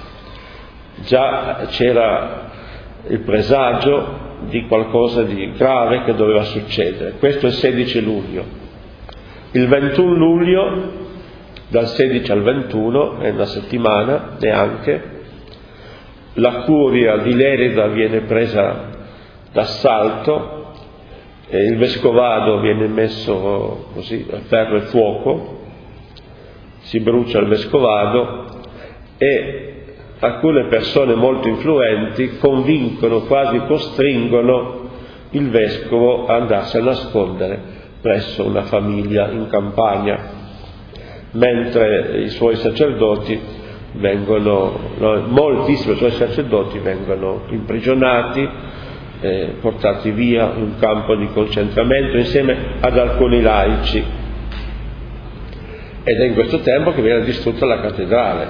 Già c'era il presagio di qualcosa di grave che doveva succedere. Questo è il sedici luglio. Il ventuno luglio, dal sedici al ventuno, è una settimana neanche, la curia di Lerida viene presa d'assalto e il vescovado viene messo così a ferro e fuoco, si brucia il vescovado e alcune persone molto influenti convincono, quasi costringono il vescovo ad andarsi a nascondere presso una famiglia in campagna, mentre i suoi sacerdoti vengono, no, moltissimi suoi sacerdoti vengono imprigionati, eh, portati via in un campo di concentramento insieme ad alcuni laici, ed è in questo tempo che viene distrutta la cattedrale.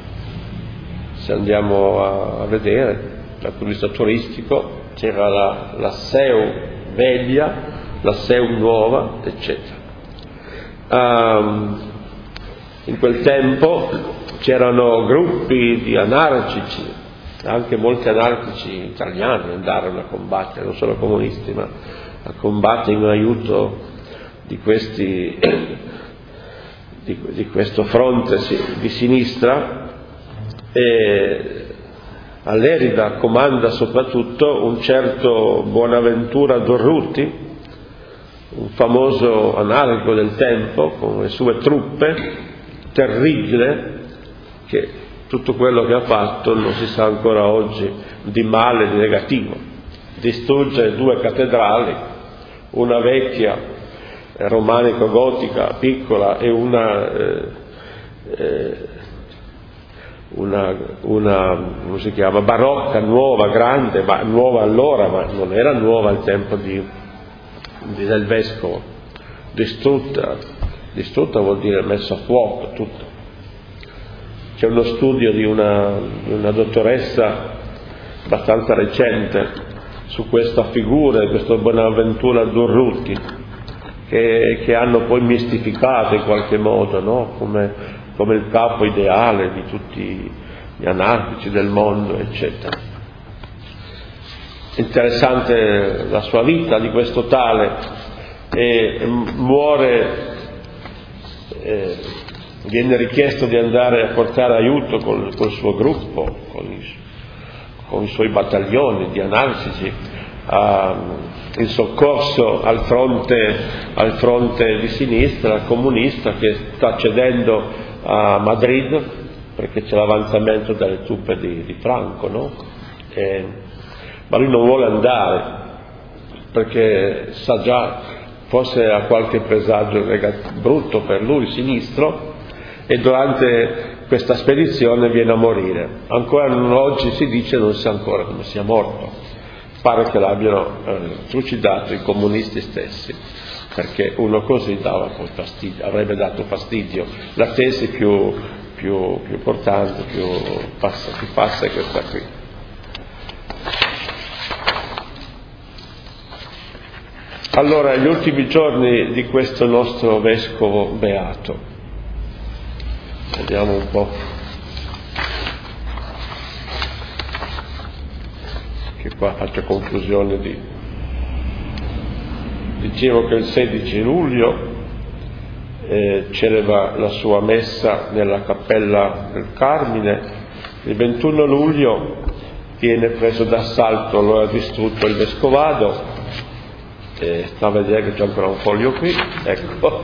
Se andiamo a, a vedere dal punto di vista turistico c'era la, la Seu veglia, la Seu nuova, eccetera. Um, in quel tempo c'erano gruppi di anarchici, anche molti anarchici italiani andarono a combattere, non solo comunisti, ma a combattere in aiuto di questi di, di questo fronte di sinistra. E a Lerida comanda soprattutto un certo Bonaventura Dorruti, un famoso anarchico del tempo con le sue truppe, terribile, che tutto quello che ha fatto non si sa ancora oggi di male, di negativo. Distrugge due cattedrali, una vecchia eh, romanico-gotica piccola e una eh, eh, una, una come si chiama, barocca, nuova, grande, ma nuova allora, ma non era nuova al tempo di, di, del vescovo. Distrutta, distrutta vuol dire messa a fuoco tutto. C'è uno studio di una, di una dottoressa abbastanza recente su questa figura di questo Bonaventura Dorruti, che, che hanno poi mistificato in qualche modo, no? come, come il capo ideale di tutti gli anarchici del mondo, eccetera. Interessante la sua vita di questo tale, e muore, eh, viene richiesto di andare a portare aiuto col, col suo gruppo, con i, con i suoi battaglioni di anarchici, a, in soccorso al fronte, al fronte di sinistra, comunista, che sta cedendo a Madrid, perché c'è l'avanzamento delle truppe di, di Franco, no? E, ma lui non vuole andare, perché sa già, forse ha qualche presagio brutto per lui, sinistro, e durante questa spedizione viene a morire. Ancora oggi si dice non sa ancora come sia morto, pare che l'abbiano eh, trucidato i comunisti stessi, perché uno così dava poi fastidio, avrebbe dato fastidio. La tesi più, più, più importante, più passa, più passa è questa qui. Allora, gli ultimi giorni di questo nostro vescovo beato. Vediamo un po' che che qua faccio confusione di... Dicevo che il sedici luglio eh, celebra la sua messa nella cappella del Carmine, il ventuno luglio viene preso d'assalto, lo ha distrutto il vescovado, eh, sta a vedere che c'è ancora un foglio qui, ecco.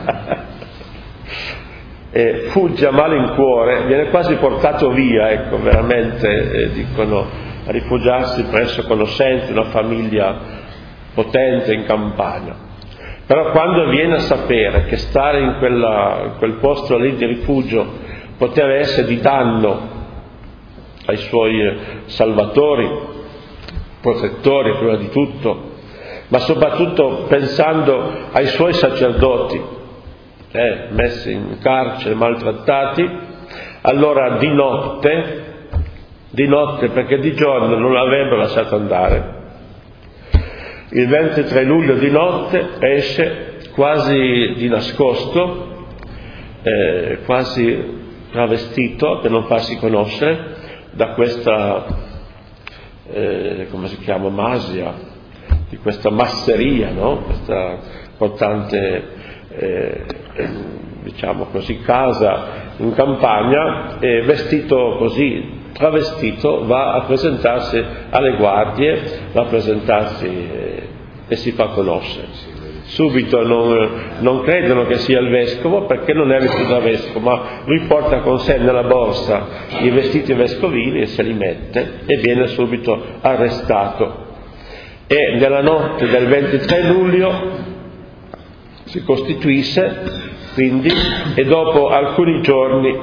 E fugge a malincuore, viene quasi portato via, ecco, veramente eh, dicono, a rifugiarsi presso conoscenti, una famiglia potente in campagna. Però quando viene a sapere che stare in, quella, in quel posto lì di rifugio poteva essere di danno ai suoi salvatori, protettori prima di tutto, ma soprattutto pensando ai suoi sacerdoti, Eh, messi in carcere, maltrattati, allora di notte, di notte perché di giorno non l'avrebbero lasciato andare, il ventitré luglio di notte esce quasi di nascosto, eh, quasi travestito per non farsi conoscere da questa, eh, come si chiama, masia, di questa masseria, no? Questa importante Eh, diciamo così, casa in campagna, e vestito così, travestito, va a presentarsi alle guardie, va a presentarsi eh, e si fa conoscere. Subito non, non credono che sia il vescovo, perché non è vestito da vescovo, ma lui porta con sé nella borsa i vestiti vescovili e se li mette e viene subito arrestato. E nella notte del ventitré luglio si costituisce quindi, e dopo alcuni giorni,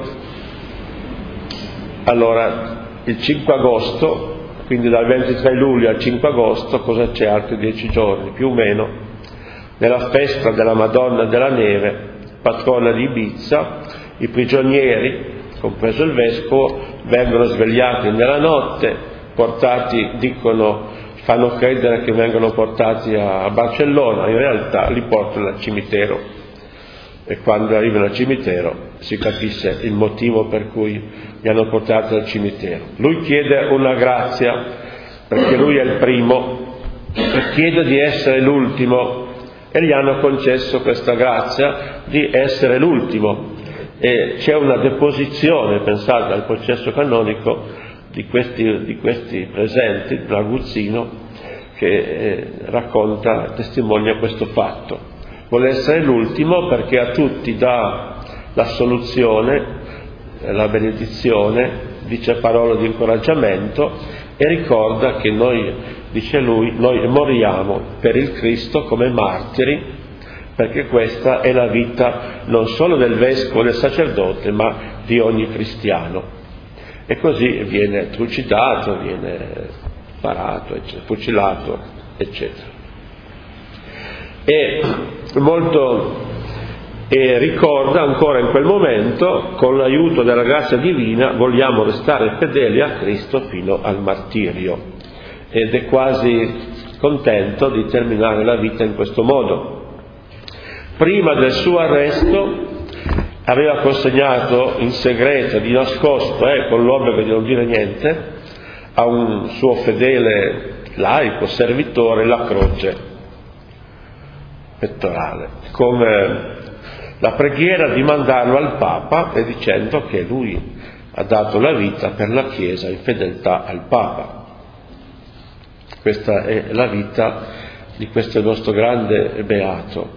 allora il cinque agosto, quindi dal ventitré luglio al cinque agosto, cosa c'è? Altri dieci giorni più o meno, nella festa della Madonna della Neve, patrona di Ibiza, i prigionieri, compreso il vescovo, vengono svegliati nella notte, portati, dicono, fanno credere che vengono portati a Barcellona, in realtà li portano al cimitero, e quando arrivano al cimitero si capisce il motivo per cui li hanno portati al cimitero. Lui chiede una grazia, perché lui è il primo, e chiede di essere l'ultimo, e gli hanno concesso questa grazia di essere l'ultimo, e c'è una deposizione, pensate al processo canonico, di questi, di questi presenti, l'aguzzino, che eh, racconta, testimonia questo fatto. Vuole essere l'ultimo perché a tutti dà l'assoluzione, la benedizione, dice parole di incoraggiamento e ricorda che noi, dice lui, noi moriamo per il Cristo come martiri, perché questa è la vita non solo del vescovo e del sacerdote, ma di ogni cristiano. E così viene trucidato, viene sparato, eccetera, fucilato, eccetera. E molto e ricorda ancora in quel momento, con l'aiuto della grazia divina, vogliamo restare fedeli a Cristo fino al martirio. Ed è quasi contento di terminare la vita in questo modo. Prima del suo arresto aveva consegnato in segreto, di nascosto, eh, con l'obbligo di non dire niente, a un suo fedele laico, servitore, la croce pettorale, con eh, la preghiera di mandarlo al Papa e dicendo che lui ha dato la vita per la Chiesa in fedeltà al Papa. Questa è la vita di questo nostro grande beato.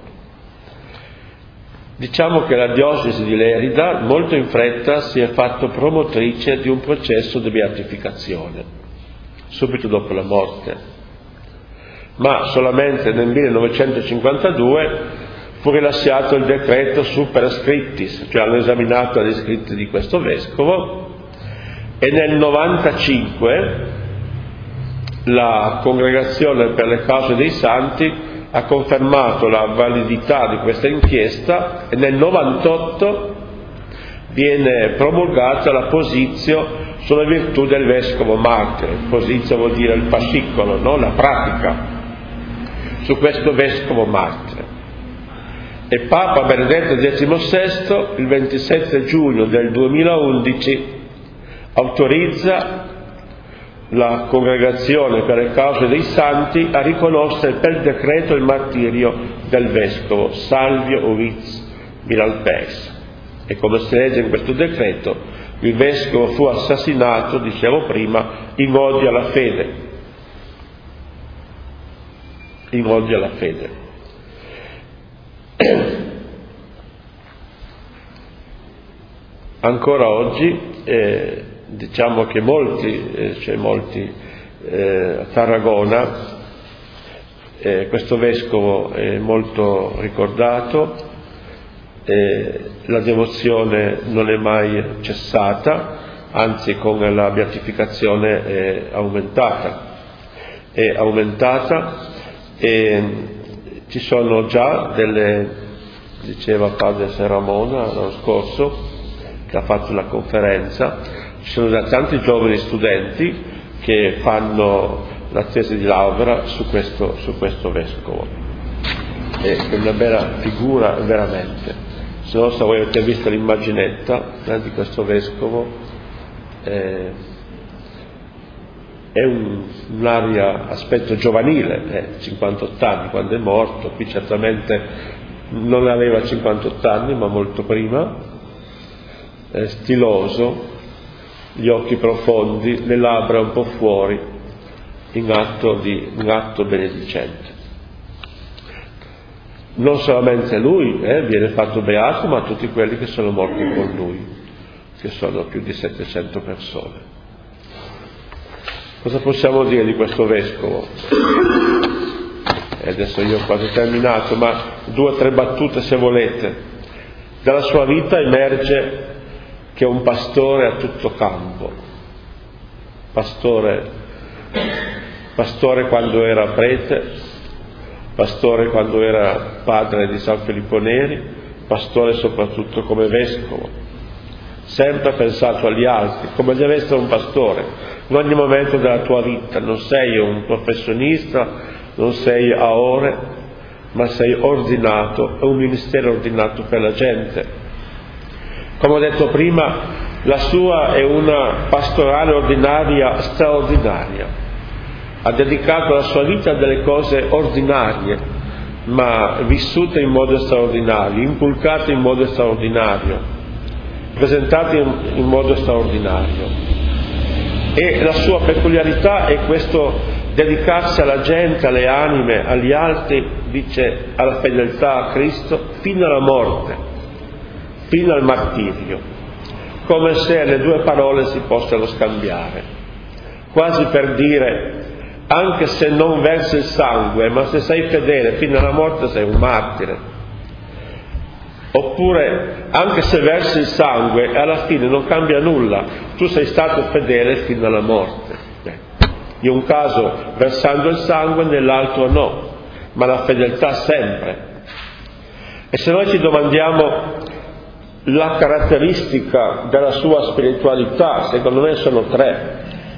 Diciamo che la diocesi di Lerida molto in fretta si è fatto promotrice di un processo di beatificazione, subito dopo la morte, ma solamente nel millenovecentocinquantadue fu rilasciato il decreto super scriptis, cioè hanno esaminato gli scritti di questo vescovo, e nel novantacinque la Congregazione per le Cause dei Santi ha confermato la validità di questa inchiesta e nel novantotto viene promulgata la posizio sulla virtù del vescovo martire. Posizio vuol dire il fascicolo, no? La pratica su questo vescovo martire. E Papa Benedetto diciannovesimo il ventisette giugno del duemilaundici autorizza la congregazione per le cause dei santi a riconoscere per decreto il martirio del vescovo Salvio Oviz Miralpes. E come si legge in questo decreto, il vescovo fu assassinato, dicevo prima, in odio alla fede. In odio alla fede. Ancora oggi eh, diciamo che molti, eh, cioè molti eh, a Tarragona, eh, questo vescovo è molto ricordato, eh, la devozione non è mai cessata, anzi con la beatificazione è aumentata, è aumentata e ci sono già delle, diceva padre Serramona l'anno scorso, che ha fatto la conferenza, ci sono già tanti giovani studenti che fanno la tesi di laurea su questo, su questo vescovo. È una bella figura veramente. Se non so, voi avete visto l'immaginetta eh, di questo vescovo, eh, è un, un'aria, aspetto giovanile, eh, cinquantotto anni quando è morto, qui certamente non aveva cinquantotto anni ma molto prima, eh, stiloso, gli occhi profondi, le labbra un po' fuori, in atto, di, in atto benedicente. Non solamente lui eh, viene fatto beato, ma tutti quelli che sono morti con lui, che sono più di settecento persone. Cosa possiamo dire di questo vescovo? E adesso io ho quasi terminato, ma due o tre battute se volete. Dalla sua vita emerge che è un pastore a tutto campo, pastore, pastore quando era prete, pastore quando era padre di San Filippo Neri, pastore soprattutto come vescovo, sempre ha pensato agli altri, come deve essere un pastore, in ogni momento della tua vita, non sei un professionista, non sei a ore, ma sei ordinato, è un ministero ordinato per la gente. Come ho detto prima, la sua è una pastorale ordinaria straordinaria. Ha dedicato la sua vita a delle cose ordinarie, ma vissute in modo straordinario, inculcate in modo straordinario, presentate in, in modo straordinario. E la sua peculiarità è questo dedicarsi alla gente, alle anime, agli altri, dice, alla fedeltà a Cristo, fino alla morte, fino al martirio, come se le due parole si possano scambiare, quasi per dire, anche se non versi il sangue, ma se sei fedele fino alla morte sei un martire. Oppure, anche se versi il sangue, alla fine non cambia nulla, tu sei stato fedele fino alla morte. In un caso versando il sangue, nell'altro no, ma la fedeltà sempre. E se noi ci domandiamo la caratteristica della sua spiritualità, secondo me sono tre.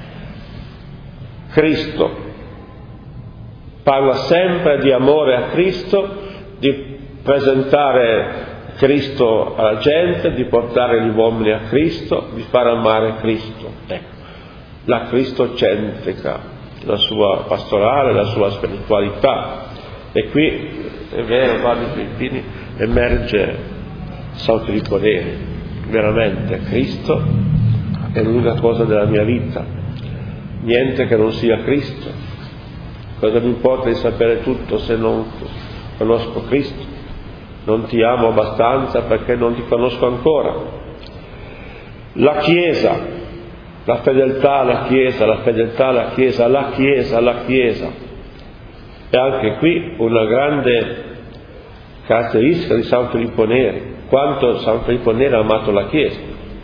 Cristo, parla sempre di amore a Cristo, di presentare Cristo alla gente, di portare gli uomini a Cristo, di far amare Cristo. Ecco, la cristocentrica, la sua pastorale, la sua spiritualità. E qui, è vero, Padre Filippini, emerge San Filippo Neri, veramente, Cristo è l'unica cosa della mia vita, niente che non sia Cristo. Cosa mi importa di sapere tutto se non conosco Cristo? Non ti amo abbastanza perché non ti conosco ancora. La Chiesa, la fedeltà alla Chiesa, la fedeltà alla Chiesa, la Chiesa, la Chiesa. E anche qui una grande caratteristica di San Filippo Neri, quanto San Filippo Neri ha amato la Chiesa.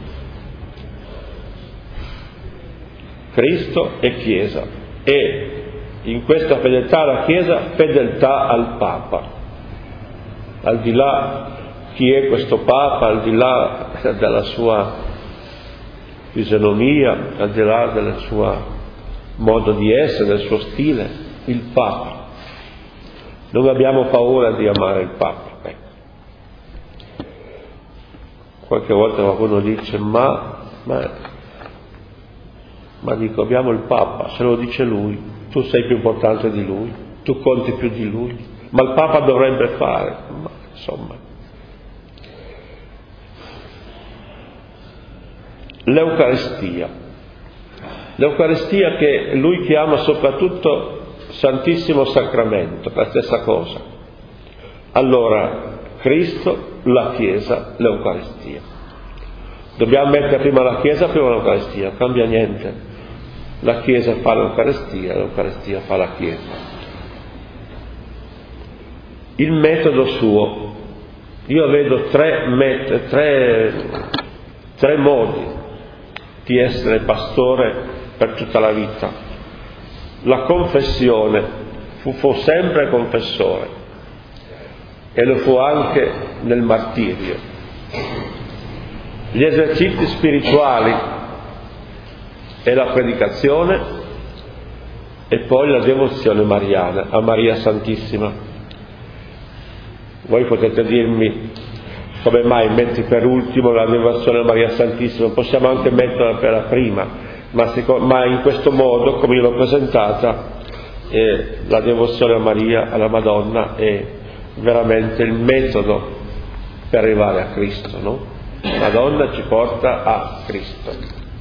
Cristo e Chiesa, e in questa fedeltà alla Chiesa, fedeltà al Papa. Al di là chi è questo Papa, al di là della sua fisionomia, al di là del suo modo di essere, del suo stile, il Papa. Non abbiamo paura di amare il Papa. Qualche volta qualcuno dice ma, ma Ma dico, abbiamo il Papa, se lo dice lui, tu sei più importante di lui, tu conti più di lui, ma il Papa dovrebbe fare, ma insomma. L'Eucaristia, l'Eucaristia che lui chiama soprattutto Santissimo Sacramento, la stessa cosa. Allora, Cristo, la Chiesa, l'Eucaristia. Dobbiamo mettere prima la Chiesa, prima l'Eucaristia, non cambia niente. La Chiesa fa l'Eucaristia, l'Eucaristia fa la Chiesa. Il metodo suo, io vedo tre, met- tre, tre modi di essere pastore per tutta la vita. La confessione, fu, fu sempre confessore e lo fu anche nel martirio. Gli esercizi spirituali e la predicazione e poi la devozione mariana a Maria Santissima. Voi potete dirmi come mai metti per ultimo la devozione a Maria Santissima, possiamo anche metterla per la prima, ma, secondo, ma in questo modo, come io l'ho presentata, eh, la devozione a Maria, alla Madonna, è veramente il metodo per arrivare a Cristo, no? Madonna ci porta a Cristo.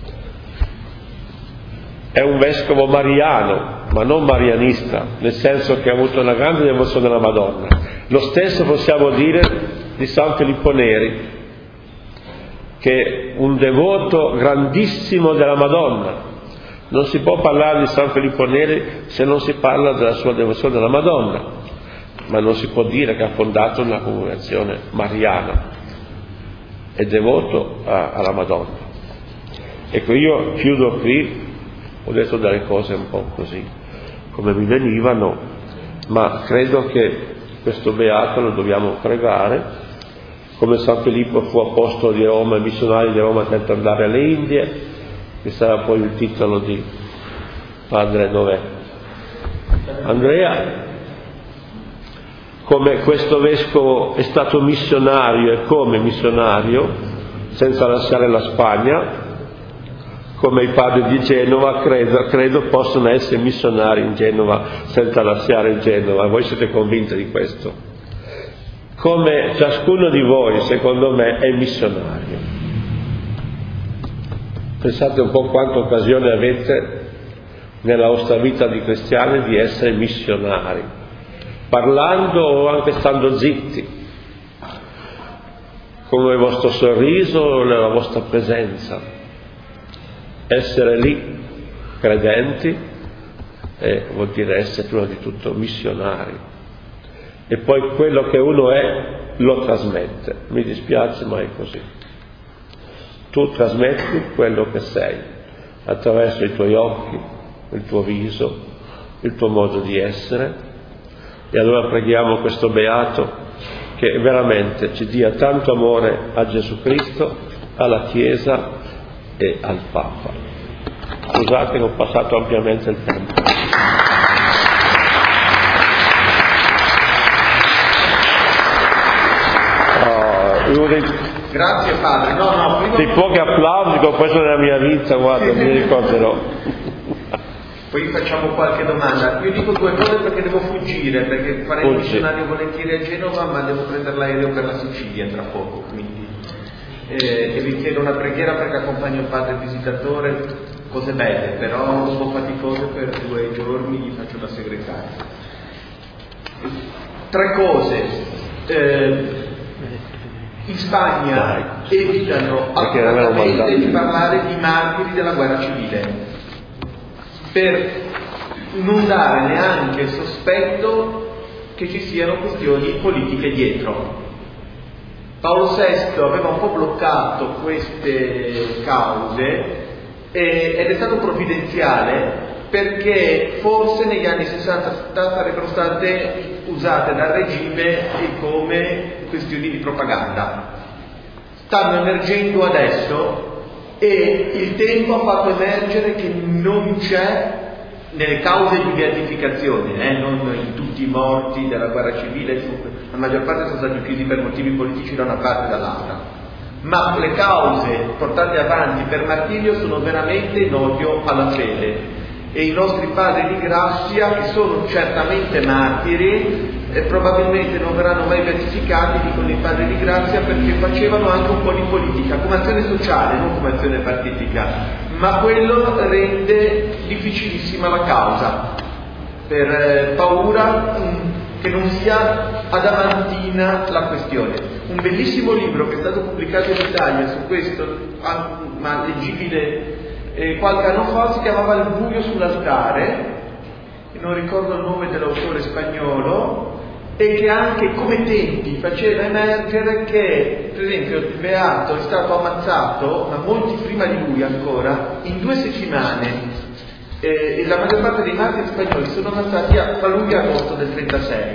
È un vescovo mariano, ma non marianista, nel senso che ha avuto una grande devozione alla Madonna. Lo stesso possiamo dire di San Filippo Neri, che è un devoto grandissimo della Madonna. Non si può parlare di San Filippo Neri se non si parla della sua devozione alla Madonna, ma non si può dire che ha fondato una congregazione mariana. È devoto a, alla Madonna. Ecco, io chiudo qui, ho detto delle cose un po' così come mi venivano, ma credo che questo beato lo dobbiamo pregare, come San Filippo fu apostolo di Roma e missionario di Roma senza andare alle Indie, che sarà poi il titolo di padre dov'è? Andrea. Come questo vescovo è stato missionario e come missionario, senza lasciare la Spagna, come i padri di Genova, credo, credo possono essere missionari in Genova senza lasciare Genova. Voi siete convinti di questo? Come ciascuno di voi, secondo me, è missionario. Pensate un po' quanta occasione avete nella vostra vita di cristiani di essere missionari, parlando o anche stando zitti, con il vostro sorriso o la vostra presenza. Essere lì credenti eh, vuol dire essere prima di tutto missionari, e poi quello che uno è lo trasmette. Mi dispiace, ma è così. Tu trasmetti quello che sei attraverso i tuoi occhi, il tuo viso, il tuo modo di essere. E allora preghiamo questo beato che veramente ci dia tanto amore a Gesù Cristo, alla Chiesa e al Papa. Scusate che ho passato ampiamente il tempo. Oh, grazie padre. No, no, prima... Dei pochi applausi che ho preso nella mia vita, guarda, mi ricorderò. Poi facciamo qualche domanda. Io dico due cose perché devo fuggire, perché farei il missionario volentieri a Genova, ma devo prendere l'aereo per la Sicilia tra poco, quindi eh, e vi chiedo una preghiera perché accompagno il padre visitatore, cose belle, però un po' faticose per due giorni, gli faccio da segretario. Tre cose. Eh, in Spagna evitano assolutamente di parlare di martiri della guerra civile, per non dare neanche il sospetto che ci siano questioni politiche dietro. Paolo sesto aveva un po' bloccato queste cause e, ed è stato provvidenziale, perché forse negli anni sessanta settanta sarebbero state usate dal regime come questioni di propaganda. Stanno emergendo adesso e il tempo ha fatto emergere che non c'è nelle cause di beatificazione, eh, non in tutti i morti della guerra civile, la maggior parte sono stati uccisi per motivi politici da una parte e dall'altra, ma le cause portate avanti per martirio sono veramente in odio alla fede. E i nostri padri di grazia, che sono certamente martiri, e probabilmente non verranno mai verificati, dicono i padri di grazia, perché facevano anche un po' di politica, come azione sociale, non come azione partitica, ma quello rende difficilissima la causa, per eh, paura mh, che non sia adamantina la questione. Un bellissimo libro che è stato pubblicato in Italia su questo, ma leggibile eh, qualche anno fa, si chiamava Il buio sull'altare, non ricordo il nome dell'autore spagnolo, e che anche come tempi faceva emergere che, per esempio, il beato è stato ammazzato, ma molti prima di lui ancora, in due settimane, eh, e la maggior parte dei martiri spagnoli sono ammazzati a luglio e agosto del trentasei.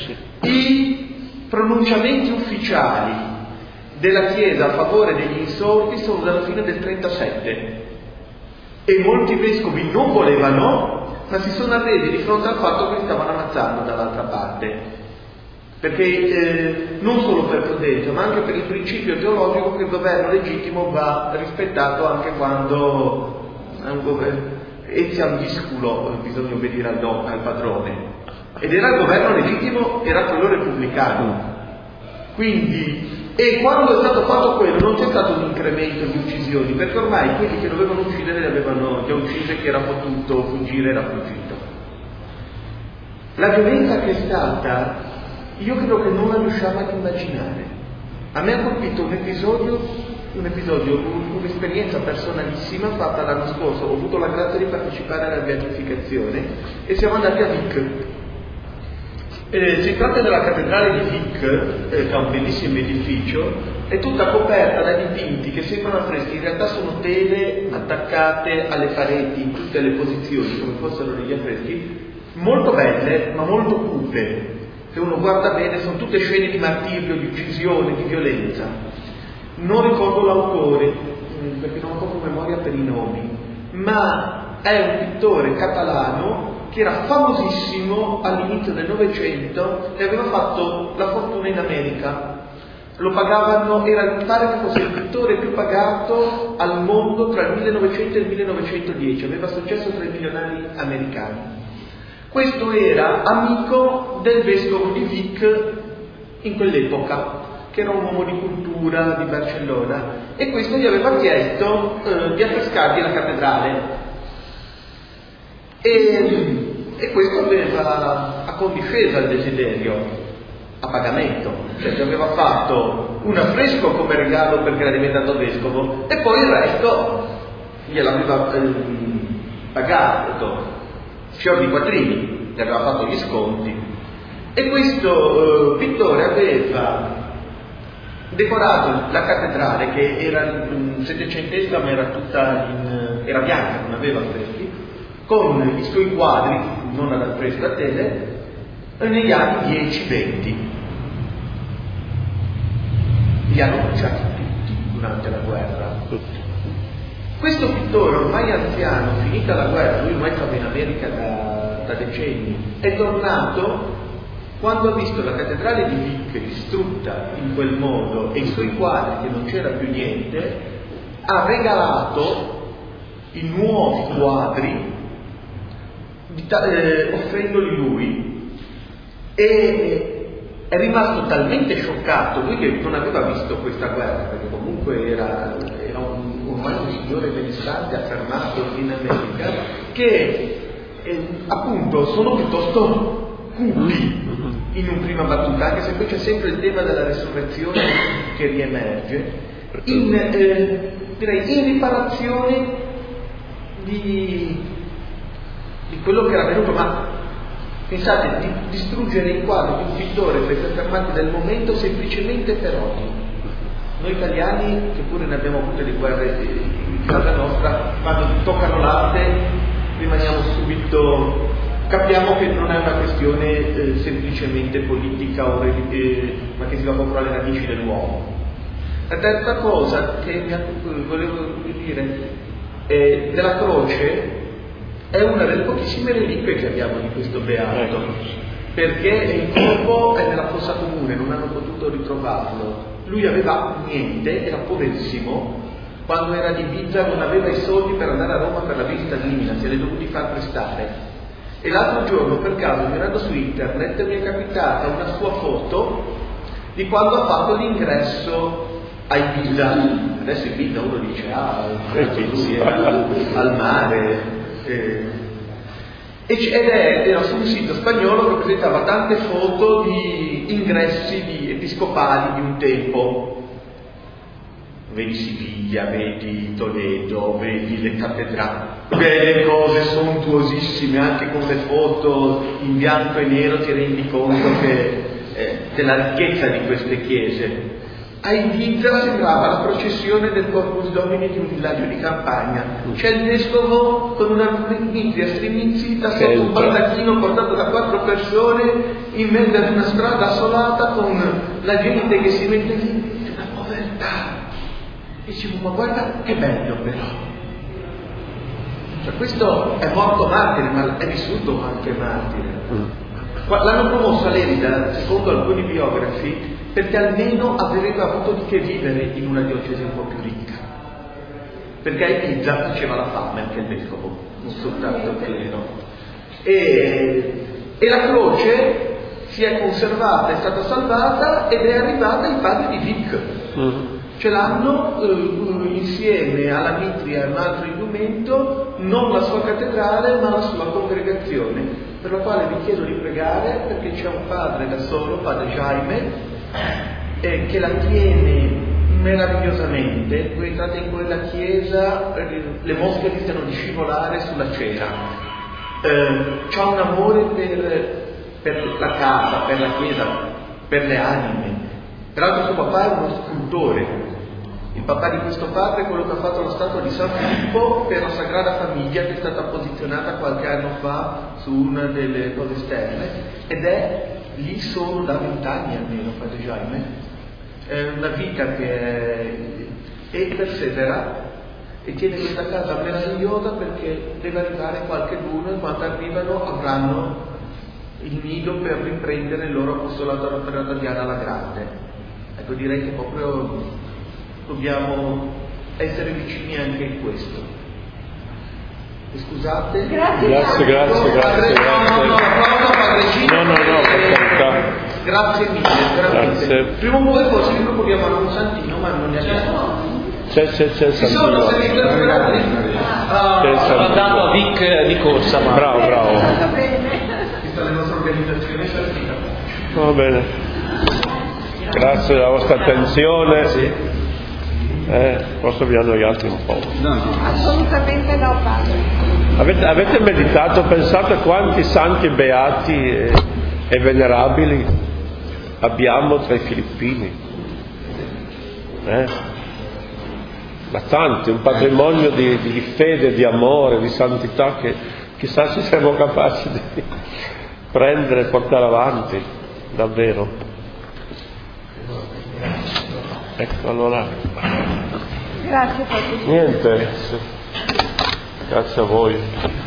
I pronunciamenti ufficiali della Chiesa a favore degli insorti sono dalla fine del trentasette, e molti vescovi non volevano, ma si sono arresi di fronte al fatto che li stavano ammazzando dall'altra parte, perché eh, non solo per prudenza, ma anche per il principio teologico che il governo legittimo va rispettato anche quando è un governo etiam disculo, bisogna obbedire al, no, al padrone, ed era il governo legittimo, era quello repubblicano. Quindi, e quando è stato fatto quello non c'è stato un incremento di uccisioni, perché ormai quelli che dovevano uccidere li avevano già uccise, che era potuto fuggire, era fuggito. La violenza che è stata, io credo che non la riusciamo ad immaginare. A me ha colpito un episodio, un episodio, un'esperienza personalissima fatta l'anno scorso. Ho avuto la grazia di partecipare alla beatificazione e siamo andati a Vic. Eh, si tratta della cattedrale di Vic, eh, che è un bellissimo edificio, è tutta coperta da dipinti che sembrano affreschi, in realtà sono tele attaccate alle pareti in tutte le posizioni, come fossero degli affreschi, molto belle ma molto cupe. Se uno guarda bene sono tutte scene di martirio, di uccisione, di violenza. Non ricordo l'autore, perché non ho proprio memoria per i nomi, ma è un pittore catalano che era famosissimo all'inizio del Novecento e aveva fatto la fortuna in America. Lo pagavano, era, pare che fosse il pittore più pagato al mondo tra il millenovecento e il millenovecentodieci, aveva successo tra i milionari americani. Questo era amico del vescovo di Vic in quell'epoca, che era un uomo di cultura di Barcellona, e questo gli aveva chiesto eh, di affrescargli la cattedrale. E, e questo aveva accondisceso al desiderio a pagamento, cioè gli aveva fatto un affresco come regalo perché era diventato vescovo, e poi il resto gliel'aveva eh, pagato, fior di quattrini, gli aveva fatto gli sconti. E questo eh, pittore aveva decorato la cattedrale, che era settecentesca ma era tutta in, era bianca, non aveva affreschi, con i suoi quadri, non ad affresco, a tele, negli anni dieci venti. Li hanno bruciati tutti durante la guerra. Questo pittore, ormai anziano, finita la guerra, lui ormai stava in America da, da decenni, è tornato quando ha visto la cattedrale di Vic distrutta in quel modo e i suoi quadri, che non c'era più niente, ha regalato i nuovi quadri eh, offrendoli lui, e è rimasto talmente scioccato, lui che non aveva visto questa guerra, perché comunque era, era un, ormai un signore benestante affermato in America, che eh, appunto sono piuttosto cupi in un prima battuta, anche se poi c'è sempre il tema della resurrezione che riemerge, in, eh, direi in riparazione di, di quello che era venuto. Ma pensate, di distruggere il quadro di un pittore per i fermati del momento semplicemente per odio. Noi italiani, che pure ne abbiamo avute di guerre in casa nostra, quando toccano l'arte rimaniamo subito, capiamo che non è una questione eh, semplicemente politica o eh, ma che si va proprio alle radici dell'uomo. La terza cosa che mi, volevo dire è della croce, è una delle pochissime reliquie che abbiamo di questo beato, perché il corpo è nella fossa comune, non hanno potuto ritrovarlo. lui aveva niente, era poverissimo, quando era di Ibiza non aveva i soldi per andare a Roma per la visita di Lina, se li dovuti far prestare. E l'altro giorno, per caso, mirando su internet, mi è capitata una sua foto di quando ha fatto l'ingresso a Ibiza. Adesso Ibiza uno dice, ah, lui era al mare. Eh. Ed è, era su un sito spagnolo che presentava tante foto di ingressi di episcopali di un tempo. Vedi Siviglia, vedi Toledo, vedi le cattedrali, belle cose sontuosissime, anche con le foto in bianco e nero ti rendi conto che, eh, della ricchezza di queste chiese. A Ibiza sembrava la processione del Corpus Domini di un villaggio di campagna. C'è il vescovo con una mitria striminzita sotto un baldacchino portato da quattro persone in mezzo ad una strada assolata con la gente che si mette lì, una povertà. E dicevo, ma guarda che bello però. Cioè, questo è morto martire, ma è vissuto anche martire. L'hanno promosso a Lerida, secondo alcuni biografi, perché almeno avrebbe avuto di che vivere in una diocesi un po' più ricca. Perché a Ibiza faceva la fame anche il vescovo, non soltanto il clero. E, e la croce si è conservata, è stata salvata ed è arrivata ai padri di Vic. Mm. Ce l'hanno eh, insieme alla mitria e un altro indumento, non la sua cattedrale ma la sua congregazione, per la quale vi chiedo di pregare, perché c'è un padre da solo, padre Jaime, eh, che la tiene meravigliosamente. Voi entrate in quella chiesa, eh, le mosche rischiano di scivolare sulla cera. Eh, c'ha un amore per, per la casa, per la chiesa, per le anime. Tra l'altro suo papà è uno scultore. Il papà di questo padre è quello che ha fatto la statua di San Filippo per la Sagrada Famiglia, che è stata posizionata qualche anno fa su una delle cose esterne, ed è lì solo da vent'anni almeno, padre Jaime. È una vita che è, e persevera e tiene questa casa meravigliosa, perché deve arrivare qualche l'uno e quando arrivano avranno il nido per riprendere il loro apostolato per Diana la Grande. Ecco, direi che proprio dobbiamo essere vicini anche in questo. E scusate. Grazie, grazie, grazie. grazie, grazie. No, no, no, no, no, no, no, per carità. Grazie mille, veramente. Grazie. Prima o poi forse mi proviamo a un santino, ma non ne abbiamo. C'è, c'è, c'è il Ci santino. sono salite recuperati? Ho mandato a Vic di corsa, ma bravo, bravo. Questa è la nostra organizzazione santina. Va bene. Grazie della vostra attenzione. Eh, forse vi ho annoiato un po'. No, no. Assolutamente no, padre. Avete, avete meditato, pensate quanti santi beati e, e venerabili abbiamo tra i filippini? Eh? Ma tanti, un patrimonio di, di fede, di amore, di santità che chissà se siamo capaci di prendere e portare avanti, davvero. Ecco, allora. Grazie, padre. Niente, grazie a voi.